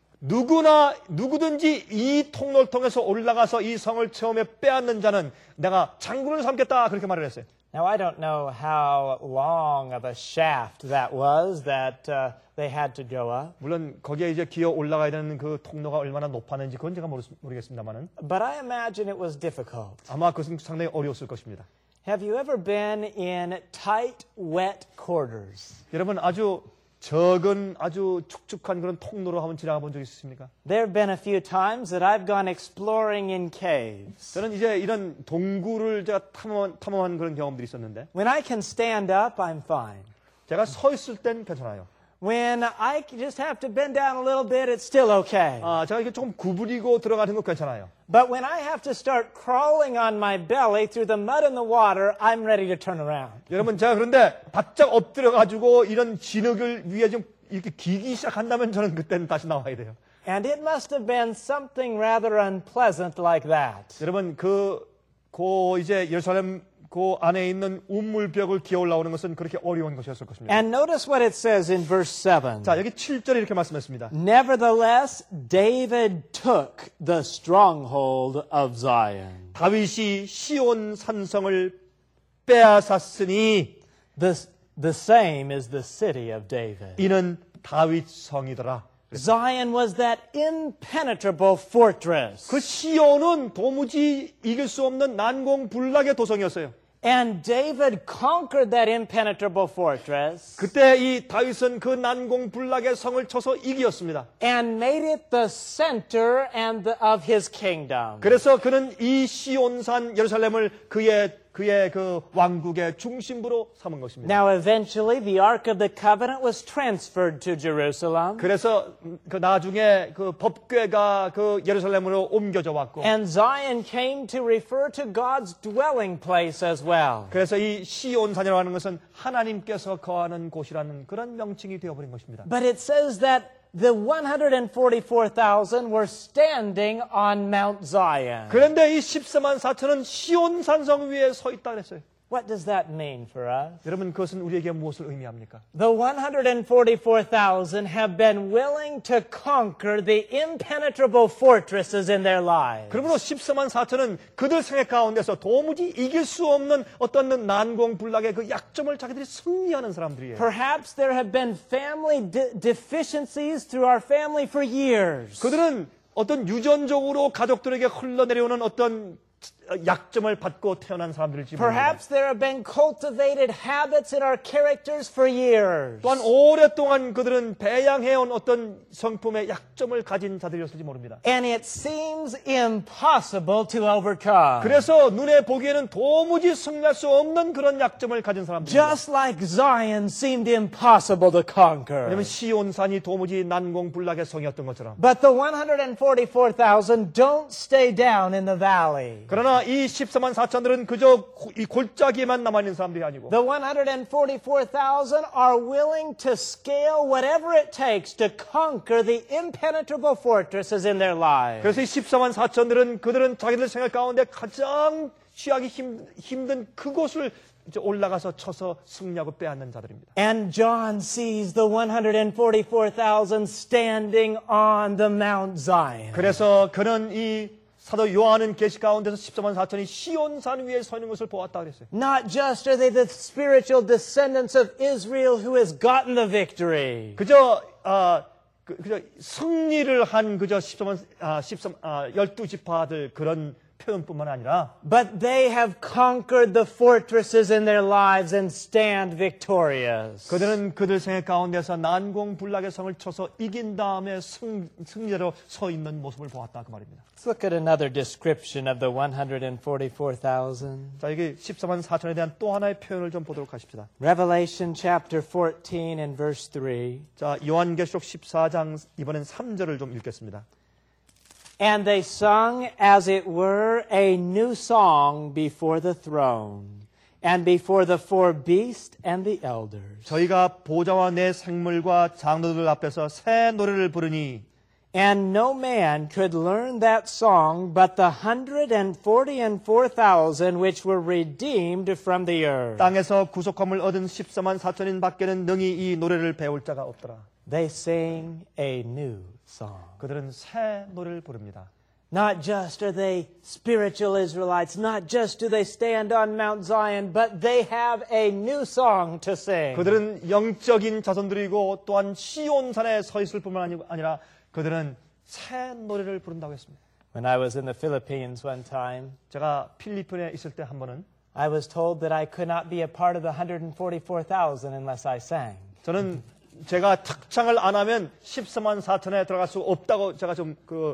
누구나 누구든지 이 통로를 통해서 올라가서 이 성을 처음에 빼앗는 자는 내가 장군을 삼겠다 그렇게 말을 했어요. Now, I don't know how long of a shaft that was that uh, they had to go up. 물론 거기에 이제 기어 올라가야 되는 그 통로가 얼마나 높았는지 그건 제가 모르, 모르겠습니다만은 But I imagine it was difficult. 아마 그것은 상당히 어려웠을 것입니다. Have you ever been in tight, wet quarters? 여러분 아주 적은 아주 축축한 그런 통로로 한번 지나가 본 적 있으십니까? There have been a few times that I've gone exploring in caves. 저는 이제 이런 동굴을 제가 탐험, 탐험한 그런 경험들이 있었는데 When I can stand up, I'm fine. 제가 서 있을 땐 괜찮아요. When I just have to bend down a little bit, it's still okay. 아, 제가 이게 조금 구부리고 들어가는 거 괜찮아요. But when I have to start crawling on my belly through the mud and the water, I'm ready to turn around. 여러분 제가 그런데 바짝 엎드려가지고 이런 진흙을 위에 좀 이렇게 기기 시작한다면 저는 그때는 다시 나와야 돼요. And it must have been something rather unpleasant like that. 여러분 그, 그 이제 예루살렘 그 안에 있는 우물벽을 기어 올라오는 것은 그렇게 어려운 것이었을 것입니다. And notice what it says in verse seven. 자, 여기 칠 절에 이렇게 말씀했습니다. Nevertheless, David took the stronghold of Zion. 다윗이 시온 산성을 빼앗았으니 The, the same is the city of David. 이는 다윗 성이더라. Zion was that impenetrable fortress. 그 시온은 도무지 이길 수 없는 난공불락의 도성이었어요. And David conquered that impenetrable fortress 그때 이 다윗은 그 난공불락의 성을 쳐서 이겼습니다. and made it the center and the, of his kingdom. 그래서 그는 이 시온산 예루살렘을 그의 그의 그 왕국의 중심부로 삼은 것입니다. Now eventually the Ark of the Covenant was transferred to Jerusalem. 그래서 그 나중에 그 법궤가 그 예루살렘으로 옮겨져 왔고 And Zion came to refer to God's dwelling place as well. 그래서 이 시온산이라고 하는 것은 하나님께서 거하는 곳이라는 그런 명칭이 되어버린 것입니다. But it says that the one hundred forty-four thousand were standing on Mount Zion. 그런데 이 십사만 사천은 시온산성 위에 서 있다 그랬어요. What does that mean for us? 여러분 그것은 우리에게 무엇을 의미합니까? The one hundred forty-four thousand have been willing to conquer the impenetrable fortresses in their lives. 그러므로 십사만 사천은 그들 생애 가운데서 도무지 이길 수 없는 어떤 난공불락의 그 약점을 자기들이 승리하는 사람들이에요. Perhaps there have been family de- deficiencies through our family for years. 그들은 어떤 유전적으로 가족들에게 흘러내려오는 어떤 약점을 받고 태어난 사람들일지 모릅니다. Perhaps there have been cultivated habits in our characters for years. 또한 오랫동안 그들은 배양해온 어떤 성품의 약점을 가진 자들이었을지 모릅니다. And it seems impossible to overcome. 그래서 눈에 보기에는 도무지 승리할 수 없는 그런 약점을 가진 사람들입니다. Just like Zion seemed impossible to conquer. 왜냐하면 시온산이 도무지 난공불락의 성이었던 것처럼. But the one hundred forty-four thousand don't stay down in the valley. 그러나 이 십사만 사천들은 그저 이 골짜기에만 남아있는 사람들이 아니고 The one hundred forty-four thousand are willing to scale whatever it takes to conquer the impenetrable fortresses in their lives. 그래서 이 십사만 사천들은 그들은 자기들 생각 가운데 가장 취하기 힘, 힘든 그곳을 이제 올라가서 쳐서 승리하고 빼앗는 자들입니다. And John sees the one hundred forty-four thousand standing on the Mount Zion. 그래서 그는 이 사도 요한은 계시 가운데서 십사만 사천이 시온산 위에 서 있는 것을 보았다 그랬어요. Not just are they the spiritual descendants of Israel who has gotten the victory. 그저 아 그, 그저 승리를 한 그저 십사만 아 십삼 아 열두 지파들 그런 표현뿐만 아니라 But they have conquered the fortresses in their lives and stand victorious. 그들은 그들 생애 가운데서 난공불락의 성을 쳐서 이긴 다음에 승, 승리자로 서 있는 모습을 보았다 그 말입니다. Let's look at another description of the one hundred forty-four thousand. 자, 이게 십사만 사천에 대한 또 하나의 표현을 좀 보도록 하십시다. Revelation chapter fourteen and verse three. 자, 요한계시록 십사 장 이번엔 삼 절을 좀 읽겠습니다. And they sung, as it were, a new song before the throne, and before the four beasts and the elders. 저희가 보좌와 내 생물과 장로들 앞에서 새 노래를 부르니 And no man could learn that song but the hundred and forty and four thousand which were redeemed from the earth. 땅에서 구속함을 얻은 십사만 사천인 밖에는 능히 이 노래를 배울 자가 없더라. They sing a new song. 그들은 새 노래를 부릅니다. Not just are they spiritual Israelites, not just do they stand on Mount Zion, but they have a new song to sing. 그들은 영적인 자손들이고 또한 시온산에 서 있을 뿐만 아니라 그들은 새 노래를 부른다고 했습니다. When I was in the Philippines one time, 제가 필리핀에 있을 때 한 번은 I was told that I could not be a part of the one hundred forty-four thousand unless I sang. 저는 제가 특창을 안 하면 십사만 사천에 들어갈 수 없다고 제가 좀 그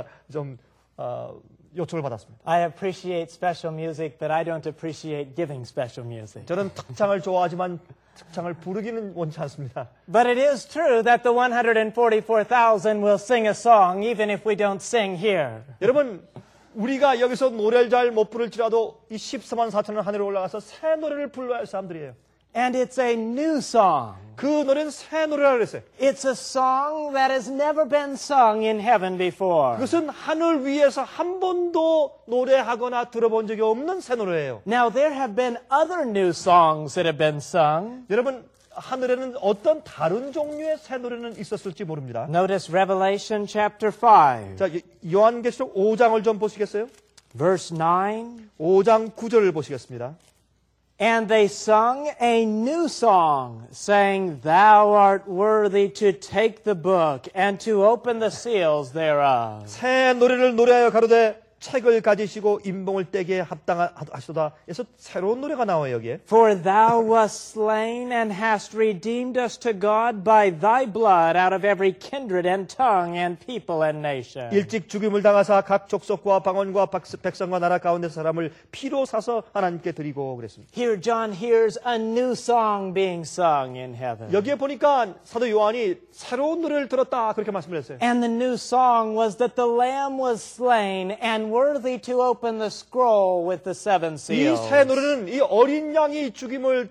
좀 어, 요청을 받았습니다. I appreciate special music, but I don't appreciate giving special music. 저는 특창을 좋아하지만 특창을 부르기는 원치 않습니다. But it is true that the one hundred forty-four thousand will sing a song even if we don't sing here. 여러분 우리가 여기서 노래를 잘 못 부를지라도 이 십사만 사천을 하늘에 올라가서 새 노래를 불러야 할 사람들이에요. And it's a new song. 그 노래는 새 노래라고 그랬어요. It's a song that has never been sung in heaven before. 그것은 하늘 위에서 한 번도 노래하거나 들어본 적이 없는 새 노래예요. Now there have been other new songs that have been sung. 여러분 하늘에는 어떤 다른 종류의 새 노래는 있었을지 모릅니다. Notice Revelation chapter five. 자, 요한계시록 오 장을 좀 보시겠어요? Verse nine. 오 장 구 절을 보시겠습니다. And they sung a new song, saying, Thou art worthy to take the book and to open the seals thereof. 새 노래를 노래하여 가로되 책을 가지시고 인봉을 떼기에 합당하시도다. 그래서 새로운 노래가 나와요 여기에. For thou wast slain and hast redeemed us to God by thy blood out of every kindred and tongue and people and nation. 일찍 죽임을 당하사 각 족속과 방언과 백성과 나라 가운데 사람을 피로 사서 하나님께 드리고 그랬습니다. Here John hears a new song being sung in heaven. 여기에 보니까 사도 요한이 새로운 노래를 들었다 그렇게 말씀을 했어요. And the new song was that the Lamb was slain and worthy to open the scroll with the seven 이 seals. 새 노래는 이 어린 양이 죽임을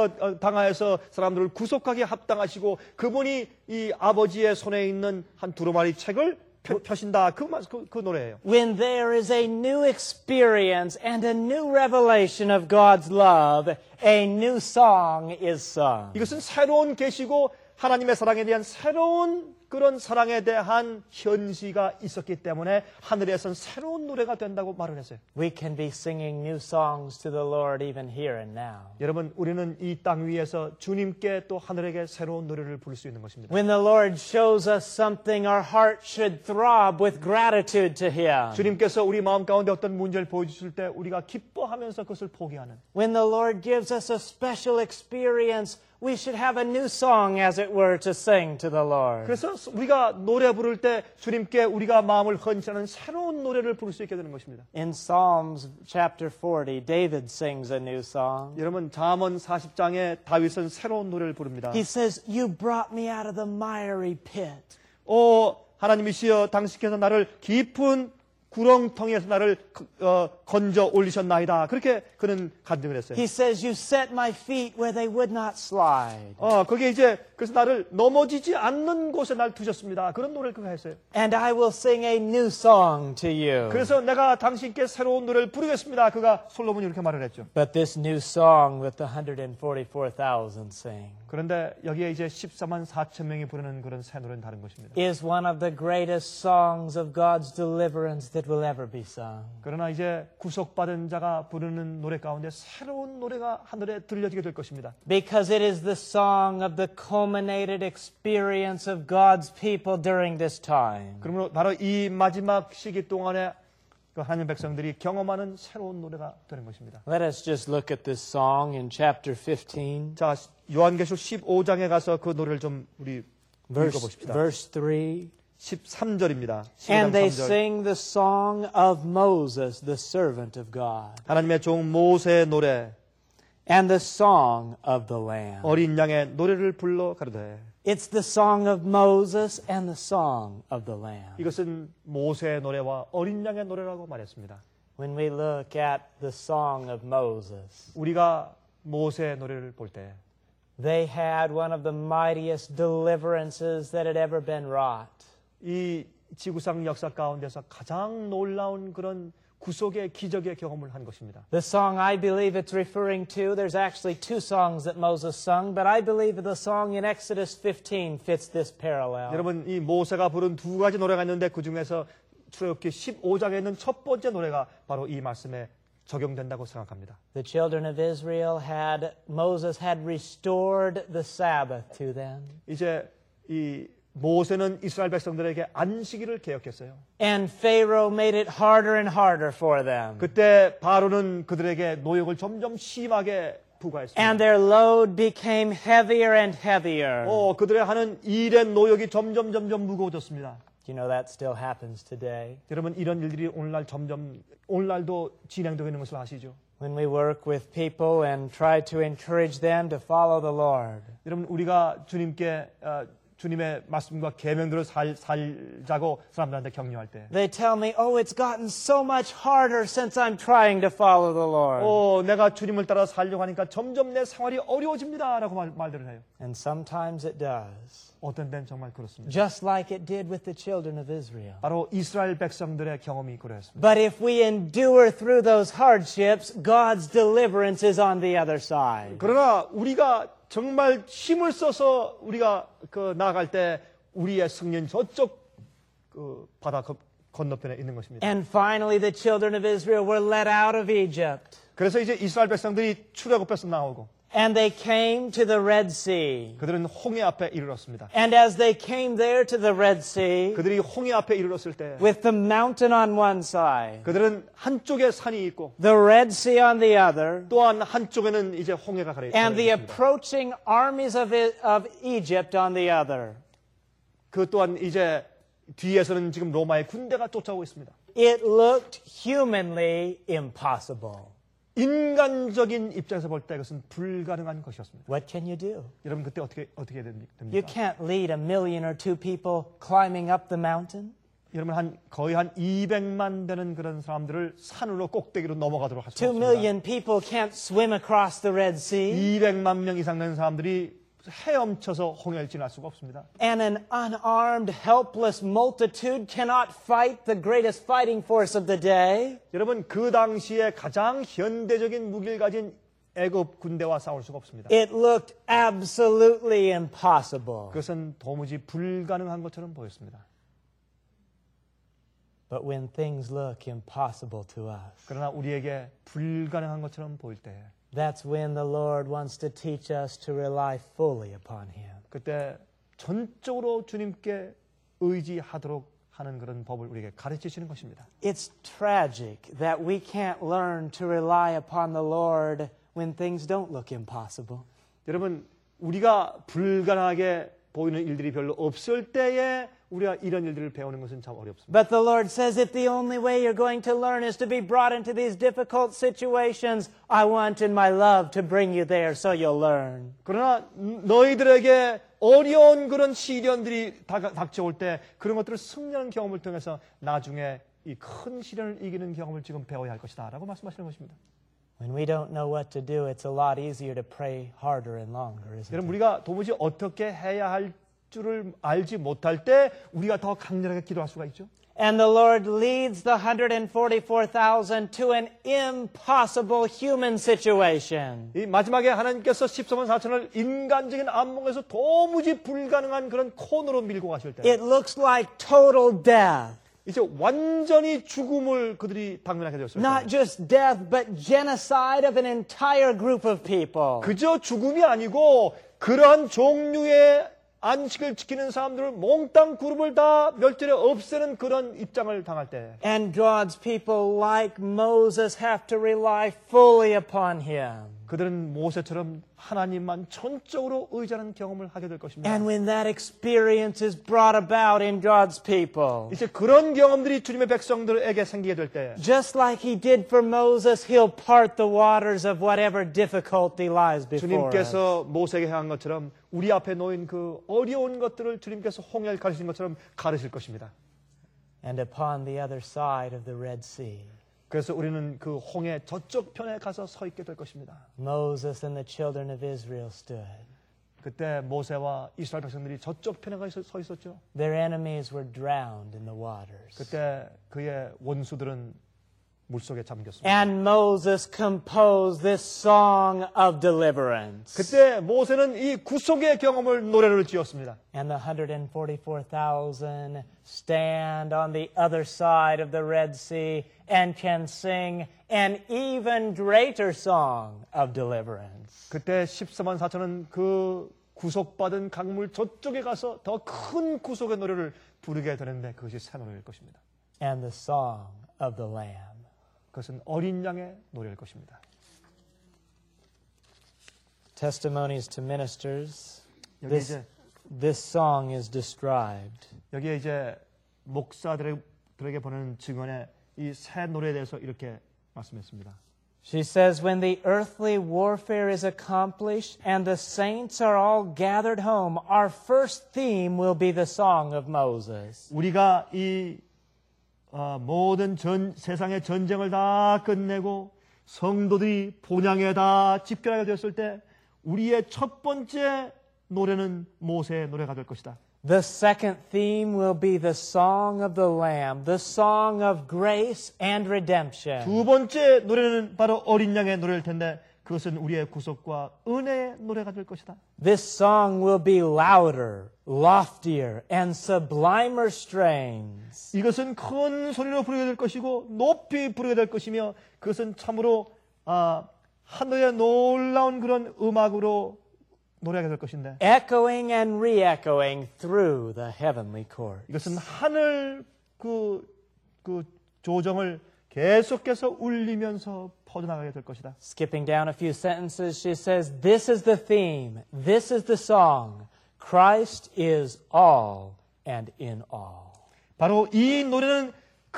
당하여서 사람들을 구속하게 합당하시고 그분이 이 아버지의 손에 있는 한 두루마리 책을 펴신다. 그, 그, 그 노래예요. When there is a new experience and a new revelation of God's love, a new song is sung. 이것은 새로운 계시고 하나님의 사랑에 대한 새로운 그런 사랑에 대한 현시가 있었기 때문에 하늘에선 새로운 노래가 된다고 말을 했어요. We can be singing new songs to the Lord even here and now. 여러분, 우리는 이 땅 위에서 주님께 또 하늘에게 새로운 노래를 부를 수 있는 것입니다. When the Lord shows us something, our heart should throb with gratitude to Him. 주님께서 우리 마음 가운데 어떤 문제를 보여주실 때 우리가 기뻐하면서 그것을 포기하는. When the Lord gives us a special experience, we should have a new song, as it were, to sing to the Lord. 그래서 우리가 노래 부를 때 주님께 우리가 마음을 헌신하는 새로운 노래를 부를 수 있게 되는 것입니다. In Psalms chapter forty, David sings a new song. 여러분, 잠언 사십 장에 다윗은 새로운 노래를 부릅니다. He says, "You brought me out of the miry pit." 오 하나님이시여, 당신께서 나를 깊은 구렁텅이에서 나를 어, 건져 올리셨나이다. 그렇게 그는 간증을 했어요. He says, "You set my feet where they would not slide." 어, 거기에 이제 그래서 나를 넘어지지 않는 곳에 날 두셨습니다. 그런 노래를 그가 했어요. And I will sing a new song to you. 그래서 내가 당신께 새로운 노래를 부르겠습니다. 그가 솔로몬이 이렇게 말을 했죠. But this new song that the one hundred forty-four thousand sing 그런데 여기에 이제 십사만 사천 명이 부르는 그런 새 노래는 다른 것입니다. is one of the greatest songs of God's deliverance that will ever be sung. 그러나 이제 구속받은 자가 부르는 노래 가운데 새로운 노래가 하늘에 들려지게 될 것입니다. Because it is the song of the culminated experience of God's people during this time. 그러므로 바로 이 마지막 시기 동안에 그 하나님 백성들이 경험하는 새로운 노래가 되는 것입니다. Let us just look at this song in chapter fifteen. 자, 요한계시록 십오 장에 가서 그 노래를 좀 우리 Verse, 읽어봅시다. verse three. 십삼 절입니다. And they 십오 장 삼 절. sing the song of Moses, the servant of God, 하나님의 종 모세의 노래, and the song of the Lamb. 어린 양의 노래를 불러 가로되. It's the song of Moses and the song of the Lamb. 이것은 모세의 노래와 어린 양의 노래라고 말했습니다. When we look at the song of Moses, 우리가 모세의 노래를 볼 때 they had one of the mightiest deliverances that had ever been wrought. 이 지구상 역사 가운데서 가장 놀라운 그런 구속의 기적의 경험을 한 것입니다. The song I believe it's referring to, there's actually two songs that Moses sung, but I believe the song in Exodus fifteen fits this parallel. 여러분, 이 모세가 부른 두 가지 노래가 있는데 그 중에서 출애굽기 십오 장에 있는 첫 번째 노래가 바로 이 말씀에 적용된다고 생각합니다. The children of Israel had, Moses had restored the Sabbath to them. 이제 이 모세는 이스라엘 백성들에게 안식일을 개혁했어요. And Pharaoh made it harder and harder for them. 그때 바로는 그들에게 노역을 점점 심하게 부과했습니다. And their load became heavier and heavier. 어, 그들의 하는 일의 노역이 점점 점점 무거워졌습니다. You know that still happens today. 여러분, 이런 일들이 오늘날 점점 오늘날도 진행되고 있는 것을 아시죠? When we work with people and try to encourage them to follow the Lord. 여러분, 우리가 주님께 어, 주님의 말씀과 계명대로 살, 살자고 사람들한테 격려할 때, They tell me, "Oh, it's gotten so much harder since I'm trying to follow the Lord." 어, 내가 주님을 따라 살려고 하니까 점점 내 생활이 어려워집니다라고 말, 말들을 해요. And sometimes it does. 어떤 때는 정말 그렇습니다. Just like it did with the children of Israel. 바로 이스라엘 백성들의 경험이 그러했습니다. But if we endure through those hardships, God's deliverance is on the other side. 그러나 우리가 정말 힘을 써서 우리가 그 나아갈 때 우리의 승리는 저쪽 그 바다 건너편에 있는 것입니다. And finally, the children of Israel were led out of Egypt. 그래서 이제 이스라엘 백성들이 출애굽에서 나오고, And they came to the Red Sea. 그들은 홍해 앞에 이르렀습니다. And as they came there to the Red Sea, 그들이 홍해 앞에 이르렀을 때 with the mountain on one side, 그들은 한쪽에 산이 있고 the Red Sea on the other, 또한 한쪽에는 이제 홍해가 가려 and the 있습니다. approaching armies of, I- of Egypt on the other. 그 또한 이제 뒤에서는 지금 로마의 군대가 쫓아오고 있습니다. It looked humanly impossible. 인간적인 입장에서 볼 때 그것은 불가능한 것이었습니다. What can you do? 여러분 그때 어떻게 어떻게 됩니까? You can't lead a million or two people climbing up the mountain. 여러분 한 거의 한 이백만 되는 그런 사람들을 산으로 꼭대기로 넘어가도록 할 수 Two 없습니다. million people can't swim across the Red Sea. 이백만 명 이상 되는 사람들이 헤엄쳐서 홍해를 지날 수가 없습니다. And an unarmed, helpless multitude cannot fight the greatest fighting force of the day. 여러분 그 당시에 가장 현대적인 무기를 가진 애굽 군대와 싸울 수가 없습니다. It looked absolutely impossible. 그것은 도무지 불가능한 것처럼 보였습니다. But when things look impossible to us, 그러나 우리에게 불가능한 것처럼 보일 때 that's when the Lord wants to teach us to rely fully upon Him. 그때 전적으로 주님께 의지하도록 하는 그런 법을 우리에게 가르치시는 것입니다. It's tragic that we can't learn to rely upon the Lord when things don't look impossible. 여러분 우리가 불가능하게 보이는 일들이 별로 없을 때에 우리가 이런 일들을 배우는 것은 참 어렵습니다. But the Lord says if the only way you're going to learn is to be brought into these difficult situations, I want in my love to bring you there so you'll learn. 그러나 너희들에게 어려운 그런 시련들이 닥쳐올 때 그런 것들을 승리하는 경험을 통해서 나중에 이 큰 시련을 이기는 경험을 지금 배워야 할 것이다 라고 말씀하시는 것입니다. When we don't know what to do, it's a lot easier to pray harder and longer, isn't 여러분 it? 우리가 도무지 어떻게 해야 할 줄을 알지 못할 때 우리가 더 강렬하게 기도할 수가 있죠. And the Lord leads the one hundred forty-four thousand to an impossible human situation. 이 마지막에 하나님께서 십삼만 사천을 인간적인 안목에서 도무지 불가능한 그런 코너로 밀고 가실 때 It looks like total death. 이제 완전히 죽음을 그들이 당면하게 되었어요. Not just death, but genocide of an entire group of people. 그저 죽음이 아니고 그러한 종류의 안식을 지키는 사람들을 몽땅 그룹을 다 멸절해 없애는 그런 입장을 당할 때 And God's people, like Moses, have to rely fully upon Him. 그들은 모세처럼 하나님만 전적으로 의지하는 경험을 하게 될 것입니다. And when that experience is brought about in God's people, 이제 그런 경험들이 주님의 백성들에게 생기게 될 때 just like He did for Moses, He'll part the waters of whatever difficulty lies before us. 주님께서 모세에게 행한 것처럼 우리 앞에 놓인 그 어려운 것들을 주님께서 홍해를 가르친 것처럼 가르칠 것입니다. And upon the other side of the Red Sea, 그래서 우리는 그 홍해 저쪽 편에 가서 서 있게 될 것입니다. Moses and the children of Israel stood. 그때 모세와 이스라엘 백성들이 저쪽 편에 가서 서 있었죠. Their enemies were drowned in the waters. 그때 그의 원수들은 물속에 잠겼습니다. And Moses composed this song of deliverance. 그때 모세는 이 구속의 경험을 노래를 지었습니다. And the one hundred forty-four thousand stand on the other side of the Red Sea and can sing an even greater song of deliverance. 그때 십사만 사천은 그 구속받은 강물 저쪽에 가서 더 큰 구속의 노래를 부르게 되는데 그것이 새 노래일 것입니다. And the song of the Lamb. 그것은 어린 양의 노래일 것입니다. Testimonies to ministers. 여기 This, 이제 this song is described. 여기에 이제 목사들에게 보내는 증언에 이 새 노래에 대해서 이렇게 말씀했습니다. She says, when the earthly warfare is accomplished and the saints are all gathered home, our first theme will be the song of Moses. 우리가 이 어, 모든 전, 세상의 전쟁을 다 끝내고 성도들이 본향에 다 집결하게 되었을 때 우리의 첫 번째 노래는 모세의 노래가 될 것이다. The second theme will be the song of the Lamb, the song of grace and redemption. 두 번째 노래는 바로 어린 양의 노래일 텐데 그것은 우리의 구속과 은혜의 노래가 될 것이다. This song will be louder, loftier, and sublimer strains. 이것은 큰 소리로 부르게 될 것이고 높이 부르게 될 것이며 그것은 참으로 아, 하늘의 놀라운 그런 음악으로 노래하게 될 것인데 echoing and re-echoing through the heavenly court. 이것은 하늘 그, 그 조정을 계속해서 울리면서 퍼져나가게 될 것이다. Skipping down a few sentences, she says, this is the theme, this is the song, Christ is all and in all. 바로 이 노래는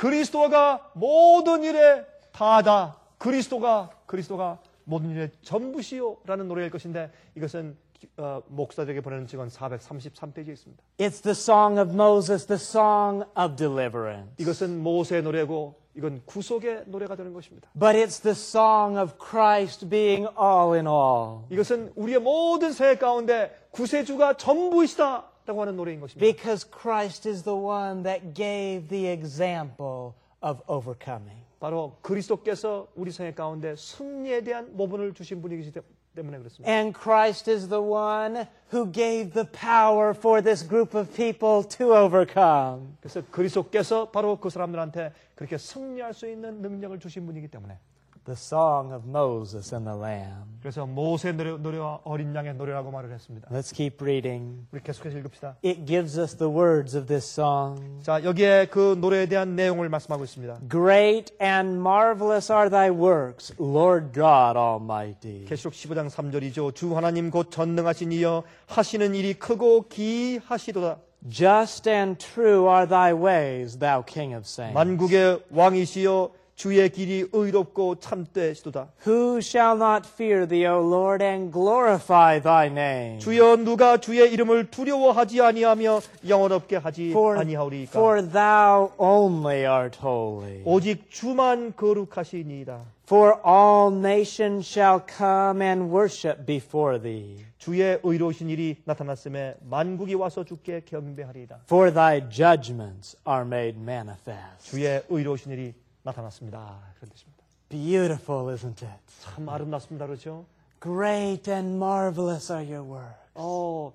그리스도가 모든 일에 다하다. 그리스도가 그리스도가 모든 일의 전부시요라는 노래일 것인데 이것은 어, 목사들에게 보내는 직원 사백삼십삼 페이지에 있습니다. It's the song of Moses, the song of deliverance. 이것은 모세의 노래고 이건 구속의 노래가 되는 것입니다. But it's the song of Christ being all in all. 이것은 우리의 모든 생애 가운데 구세주가 전부이시다라고 하는 노래인 것입니다. Because Christ is the one that gave the example of overcoming. 바로 그리스도께서 우리 생애 가운데 승리에 대한 모범을 주신 분이기 때문에 그렇습니다. And Christ is the one who gave the power for this group of people to overcome. 그래서 그리스도께서 바로 그 사람들한테 그렇게 승리할 수 있는 능력을 주신 분이기 때문에 The song of Moses and the Lamb. 그래서 모세 노래, 노래와 어린 양의 노래라고 말을 했습니다. Let's keep reading. 우리 계속해서 읽읍시다. It gives us the words of this song. 자, 여기에 그 노래에 대한 내용을 말씀하고 있습니다. Great and marvelous are thy works, Lord God Almighty. 계시록 십오 장 삼 절이죠. 주 하나님 곧 전능하신 이여 하시는 일이 크고 기하시도다. Just and true are thy ways, thou King of saints. 만국의 왕이시여 주의 길이 의롭고 참되시도다. Who shall not fear thee, O Lord, and glorify thy name? 주여 누가 주의 이름을 두려워하지 아니하며 영원롭게 하지 For, 아니하오리까. for thou only art holy. 오직 주만 거룩하시니이다. For all nations shall come and worship before thee. 주의 의로우신 일이 나타났음에 만국이 와서 주께 경배하리이다. For thy judgments are made manifest. 주의 의로우신 일이 나타났습니다. 그런 뜻입니다. Beautiful, isn't it? 참 아름답습니다. 그렇죠? Great and marvelous are your works. 어,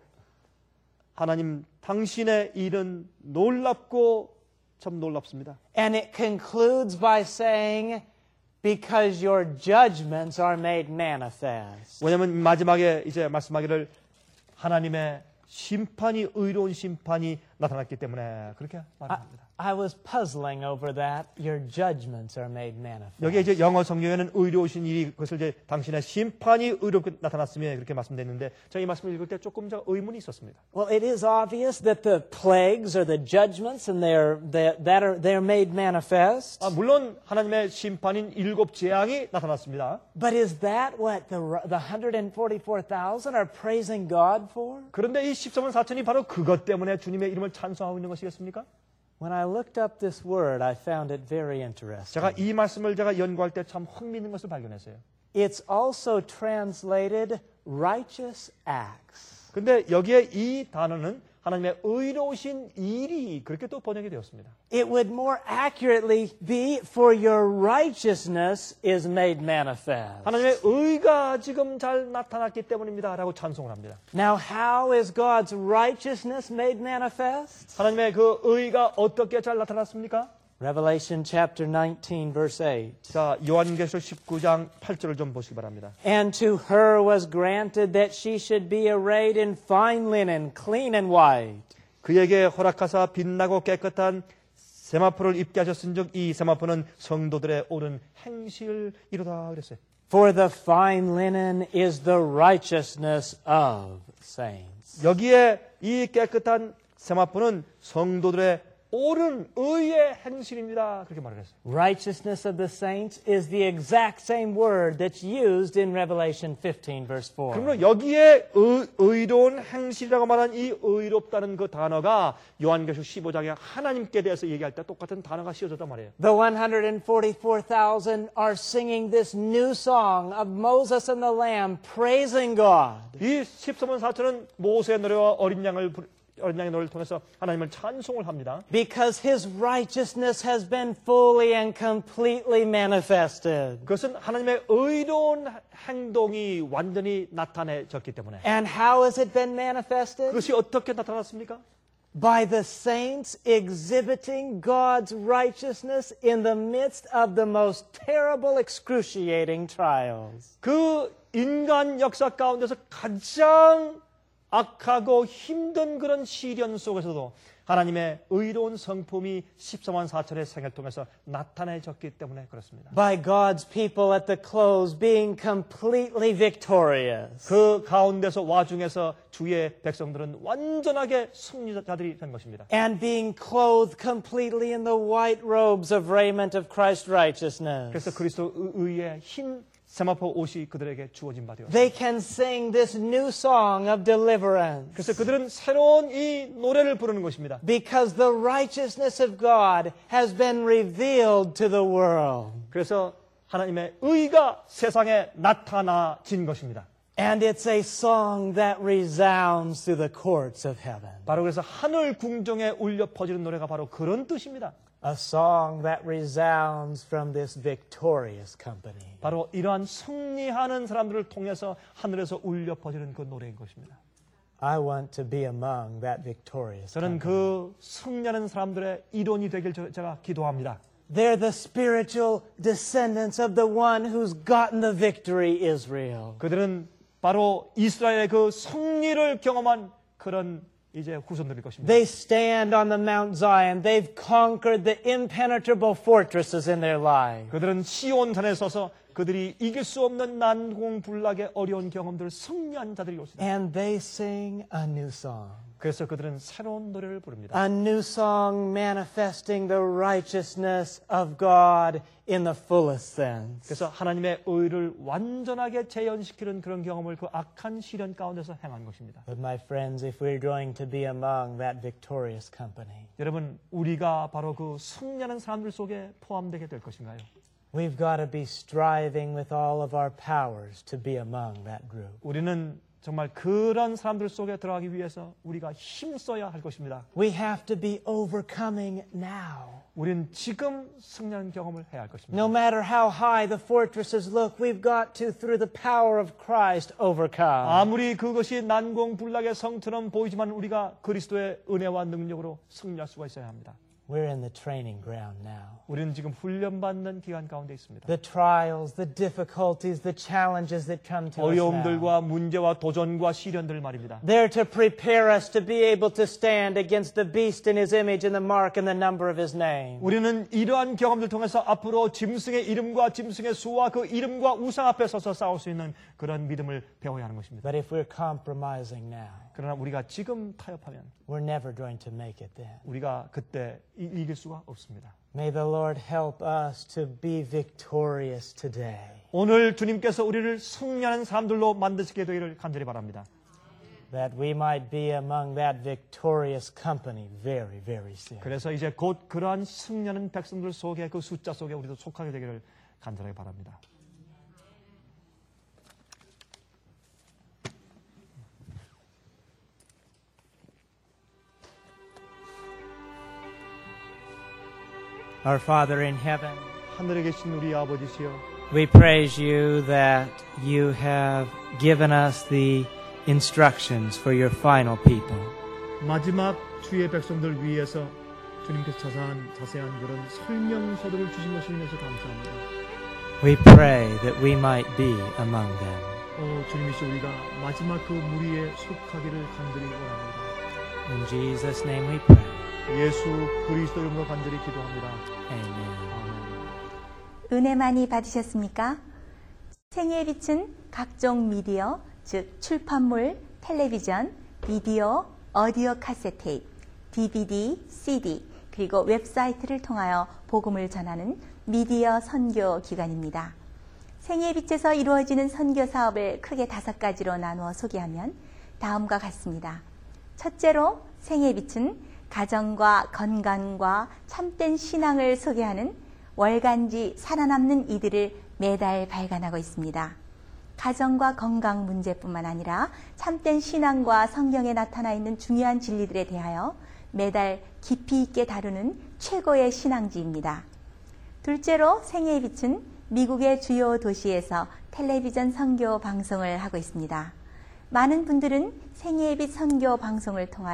하나님 당신의 일은 놀랍고 참 놀랍습니다. And it concludes by saying, because your judgments are made manifest. 왜냐하면 마지막에 이제 말씀하기를 하나님의 심판이 의로운 심판이 나타났기 때문에 그렇게 말합니다. I was puzzling over that. Your judgments are made manifest. 여기 이제 영어 성경에는 의로우신 일이 그것을 이제 당신의 심판이 의롭게 나타났으며 그렇게 말씀됐는데 제가 이 말씀을 읽을 때 조금 저 의문이 있었습니다. Well, it is obvious that the plagues or the judgments and they're, they're, that are they're made manifest. 아, 물론 하나님의 심판인 일곱 재앙이 나타났습니다. But is that what the the one hundred forty-four thousand are praising God for? 그런데 이 십삼만 사천이 바로 그것 때문에 주님의 이름을 찬송하고 있는 것이겠습니까? When I looked up this word, I found it very interesting. 제가 이 말씀을 제가 연구할 때 참 흥미있는 것을 발견했어요. It's also translated righteous acts. 근데 여기에 이 단어는 하나님의 의로우신 일이 그렇게 또 번역이 되었습니다. It would more accurately be for your righteousness is made manifest. 하나님의 의가 지금 잘 나타났기 때문입니다. 라고 찬송을 합니다. Now, how is God's righteousness made manifest? 하나님의 그 의가 어떻게 잘 나타났습니까? Revelation chapter nineteen, verse eight. 자, 요한계시록 십구 장 팔 절을 좀 보시기 바랍니다. And to her was granted that she should be arrayed in fine linen, clean and white. 그에게 허락하사 빛나고 깨끗한 세마포를 입게 하셨은즉 이 세마포는 성도들의 옳은 행실이로다 그랬어요. For the fine linen is the righteousness of saints. 여기에 이 깨끗한 세마포는 성도들의 옳은 의의 행실입니다. 그렇게 말을 했어요. Righteousness of the saints is the exact same word that's used in Revelation fifteen, verse four. 그러면 여기에 의, 의로운 행실이라고 말한 이 의롭다는 그 단어가 요한계시록 십오 장에 하나님께 대해서 얘기할 때 똑같은 단어가 씌워졌단 말이에요. The one hundred forty-four thousand are singing this new song of Moses and the Lamb, praising God. 이 십삼만 사천은 모세의 노래와 어린 양을 어린 양의 노래를 통해서 하나님을 찬송을 합니다. Because his righteousness has been fully and completely manifested. 그것은 하나님의 의로운 행동이 완전히 나타내졌기 때문에. And how has it been manifested? 그것이 어떻게 나타났습니까? by the saints exhibiting God's righteousness in the midst of the most terrible, excruciating trials. 그 인간 역사 가운데서 가장 악하고 힘든 그런 시련 속에서도 하나님의 의로운 성품이 십사만 사천의 생애를 통해서 나타내졌기 때문에 그렇습니다. By God's people at the close being completely victorious. 그 가운데서 와중에서 주의 백성들은 완전하게 승리자들이 된 것입니다. And being clothed completely in the white robes of raiment of Christ's righteousness. 그래서 그리스도 의의 흰 세마포 옷이 그들에게 주어진 바 되었습니다. They can sing this new song of deliverance. 그래서 그들은 새로운 이 노래를 부르는 것입니다. Because the righteousness of God has been revealed to the world. 그래서 하나님의 의가 세상에 나타나진 것입니다. And it's a song that resounds through the courts of heaven. 바로 그래서 하늘 궁정에 울려 퍼지는 노래가 바로 그런 뜻입니다. A song that resounds from this victorious company. 바로 이러한 승리하는 사람들을 통해서 하늘에서 울려 퍼지는 그 노래인 것입니다. I want to be among that victorious 저는 company. 그 승리하는 사람들의 일원이 되길 제가 기도합니다. They're the spiritual descendants of the one who's gotten the victory, Israel. 그들은 바로 이스라엘의 그 승리를 경험한 그런 이제 후손들일 것입니다. They stand on the Mount Zion. They've conquered the impenetrable fortresses in their life. 그들은 시온산에 서서 그들이 이길 수 없는 난공불락의 어려운 경험들을 승리한 자들이 옵니다. And they sing a new song. 그래서 그들은 새로운 노래를 부릅니다. A new song manifesting the righteousness of God in the fullest sense. 그래서 하나님의 의를 완전하게 재현시키는 그런 경험을 그 악한 시련 가운데서 행한 것입니다. But my friends, if we're going to be among that victorious company, 여러분, 우리가 바로 그 승리하는 사람들 속에 포함되게 될 것인가요? we've got to be striving with all of our powers to be among that group. 우리는 정말 그런 사람들 속에 들어가기 위해서 우리가 힘써야 할 것입니다. We have to be overcoming now. 우리는 지금 승리하는 경험을 해야 할 것입니다. No matter how high the fortresses look, we've got to, through the power of Christ, overcome. 아무리 그것이 난공불락의 성처럼 보이지만 우리가 그리스도의 은혜와 능력으로 승리할 수가 있어야 합니다. We're in the training ground now. 우리는 지금 훈련받는 기간 가운데 있습니다. The trials, the difficulties, the challenges that come to us now. 어려움들과 문제와 도전과 시련들 말입니다. They're to prepare us to be able to stand against the beast in his image and the mark and the number of his name. 우리는 이러한 경험들 통해서 앞으로 짐승의 이름과 짐승의 수와 그 이름과 우상 앞에 서서 싸울 수 있는 그런 믿음을 배워야 하는 것입니다. But if we're compromising now, 그러나 우리가 지금 타협하면 we're never going to make it then. 우리가 그때 이, 이길 수가 없습니다. May the Lord help us to be victorious today. 오늘 주님께서 우리를 승리하는 사람들로 만드시게 되기를 간절히 바랍니다. That we might be among that victorious company very, very soon. 그래서 이제 곧 그러한 승리하는 백성들 속에 그 숫자 속에 우리도 속하게 되기를 간절하게 바랍니다. Our Father in heaven, 하늘에 계신 우리 아버지시여, we praise you that you have given us the instructions for your final people. 마지막 주의 백성들 위해서 주님께서 자세한, 자세한 그런 설명서들을 주신 것을 인해서 감사합니다. We pray that we might be among them. 어, 주님이시 우리가 마지막 그 무리에 속하기를 간절히 원합니다. In Jesus' name we pray. 예수 그리스도 이름으로 간절히 기도합니다. Amen. 아멘. 은혜 많이 받으셨습니까? 생애의 빛은 각종 미디어, 즉 출판물, 텔레비전, 비디오, 오디오 카세트 테이프, 디비디, 씨디, 그리고 웹사이트를 통하여 복음을 전하는 미디어 선교 기관입니다. 생애의 빛에서 이루어지는 선교 사업을 크게 다섯 가지로 나누어 소개하면 다음과 같습니다. 첫째로 생애의 빛은 가정과 건강과 참된 신앙을 소개하는 월간지 살아남는 이들을 매달 발간하고 있습니다. 가정과 건강 문제뿐만 아니라 참된 신앙과 성경에 나타나 있는 중요한 진리들에 대하여 매달 깊이 있게 다루는 최고의 신앙지입니다. 둘째로 생애의 빛은 미국의 주요 도시에서 텔레비전 선교 방송을 하고 있습니다. 많은 분들은 생애의 빛 선교 방송을 통하여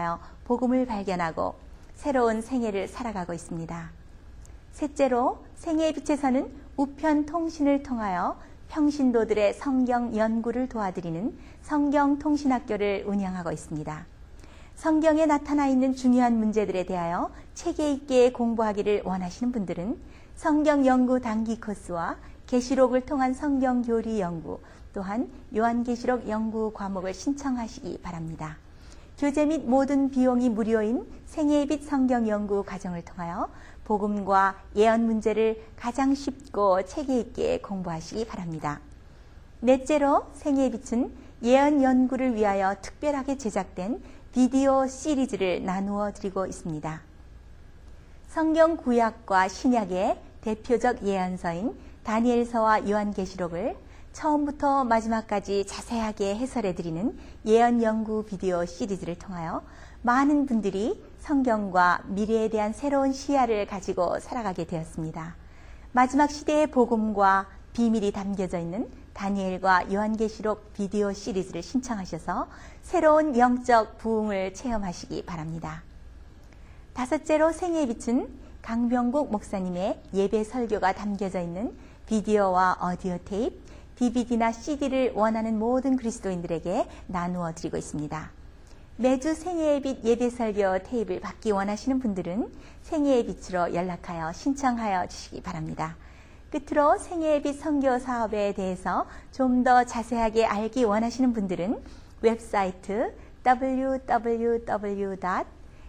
복음을 발견하고 새로운 생애를 살아가고 있습니다. 셋째로 생애의 빛에서는 우편 통신을 통하여 평신도들의 성경 연구를 도와드리는 성경 통신학교를 운영하고 있습니다. 성경에 나타나 있는 중요한 문제들에 대하여 체계 있게 공부하기를 원하시는 분들은 성경 연구 단기 코스와 계시록을 통한 성경 교리 연구, 또한 요한계시록 연구 과목을 신청하시기 바랍니다. 교재 및 모든 비용이 무료인 생애의 빛 성경 연구 과정을 통하여 복음과 예언 문제를 가장 쉽고 체계 있게 공부하시기 바랍니다. 넷째로 생애의 빛은 예언 연구를 위하여 특별하게 제작된 비디오 시리즈를 나누어 드리고 있습니다. 성경 구약과 신약의 대표적 예언서인 다니엘서와 요한계시록을 처음부터 마지막까지 자세하게 해설해 드리는 예언 연구 비디오 시리즈를 통하여 많은 분들이 성경과 미래에 대한 새로운 시야를 가지고 살아가게 되었습니다. 마지막 시대의 복음과 비밀이 담겨져 있는 다니엘과 요한계시록 비디오 시리즈를 신청하셔서 새로운 영적 부흥을 체험하시기 바랍니다. 다섯째로 생애의 빛은 강병국 목사님의 예배 설교가 담겨져 있는 비디오와 오디오 테이프, 디비디나 씨디를 원하는 모든 그리스도인들에게 나누어 드리고 있습니다. 매주 생애의 빛 예배 설교 테이프를 받기 원하시는 분들은 생애의 빛으로 연락하여 신청하여 주시기 바랍니다. 끝으로 생애의 빛 선교 사업에 대해서 좀 더 자세하게 알기 원하시는 분들은 웹사이트 더블유 더블유 더블유 닷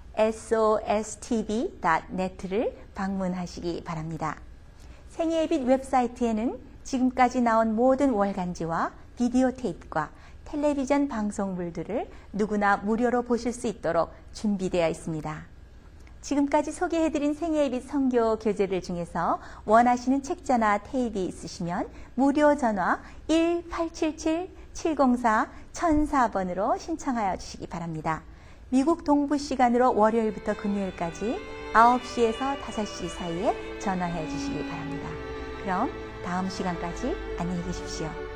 에스오에스티비 닷 넷을 방문하시기 바랍니다. 생애의 빛 웹사이트에는 지금까지 나온 모든 월간지와 비디오 테이프와 텔레비전 방송물들을 누구나 무료로 보실 수 있도록 준비되어 있습니다. 지금까지 소개해드린 생애의 빛 선교 교재들 중에서 원하시는 책자나 테이프 있으시면 무료 전화 일 팔칠칠 칠공사 천사 번으로 신청하여 주시기 바랍니다. 미국 동부 시간으로 월요일부터 금요일까지 아홉 시에서 다섯 시 사이에 전화해 주시기 바랍니다. 그럼 다음 시간까지 안녕히 계십시오.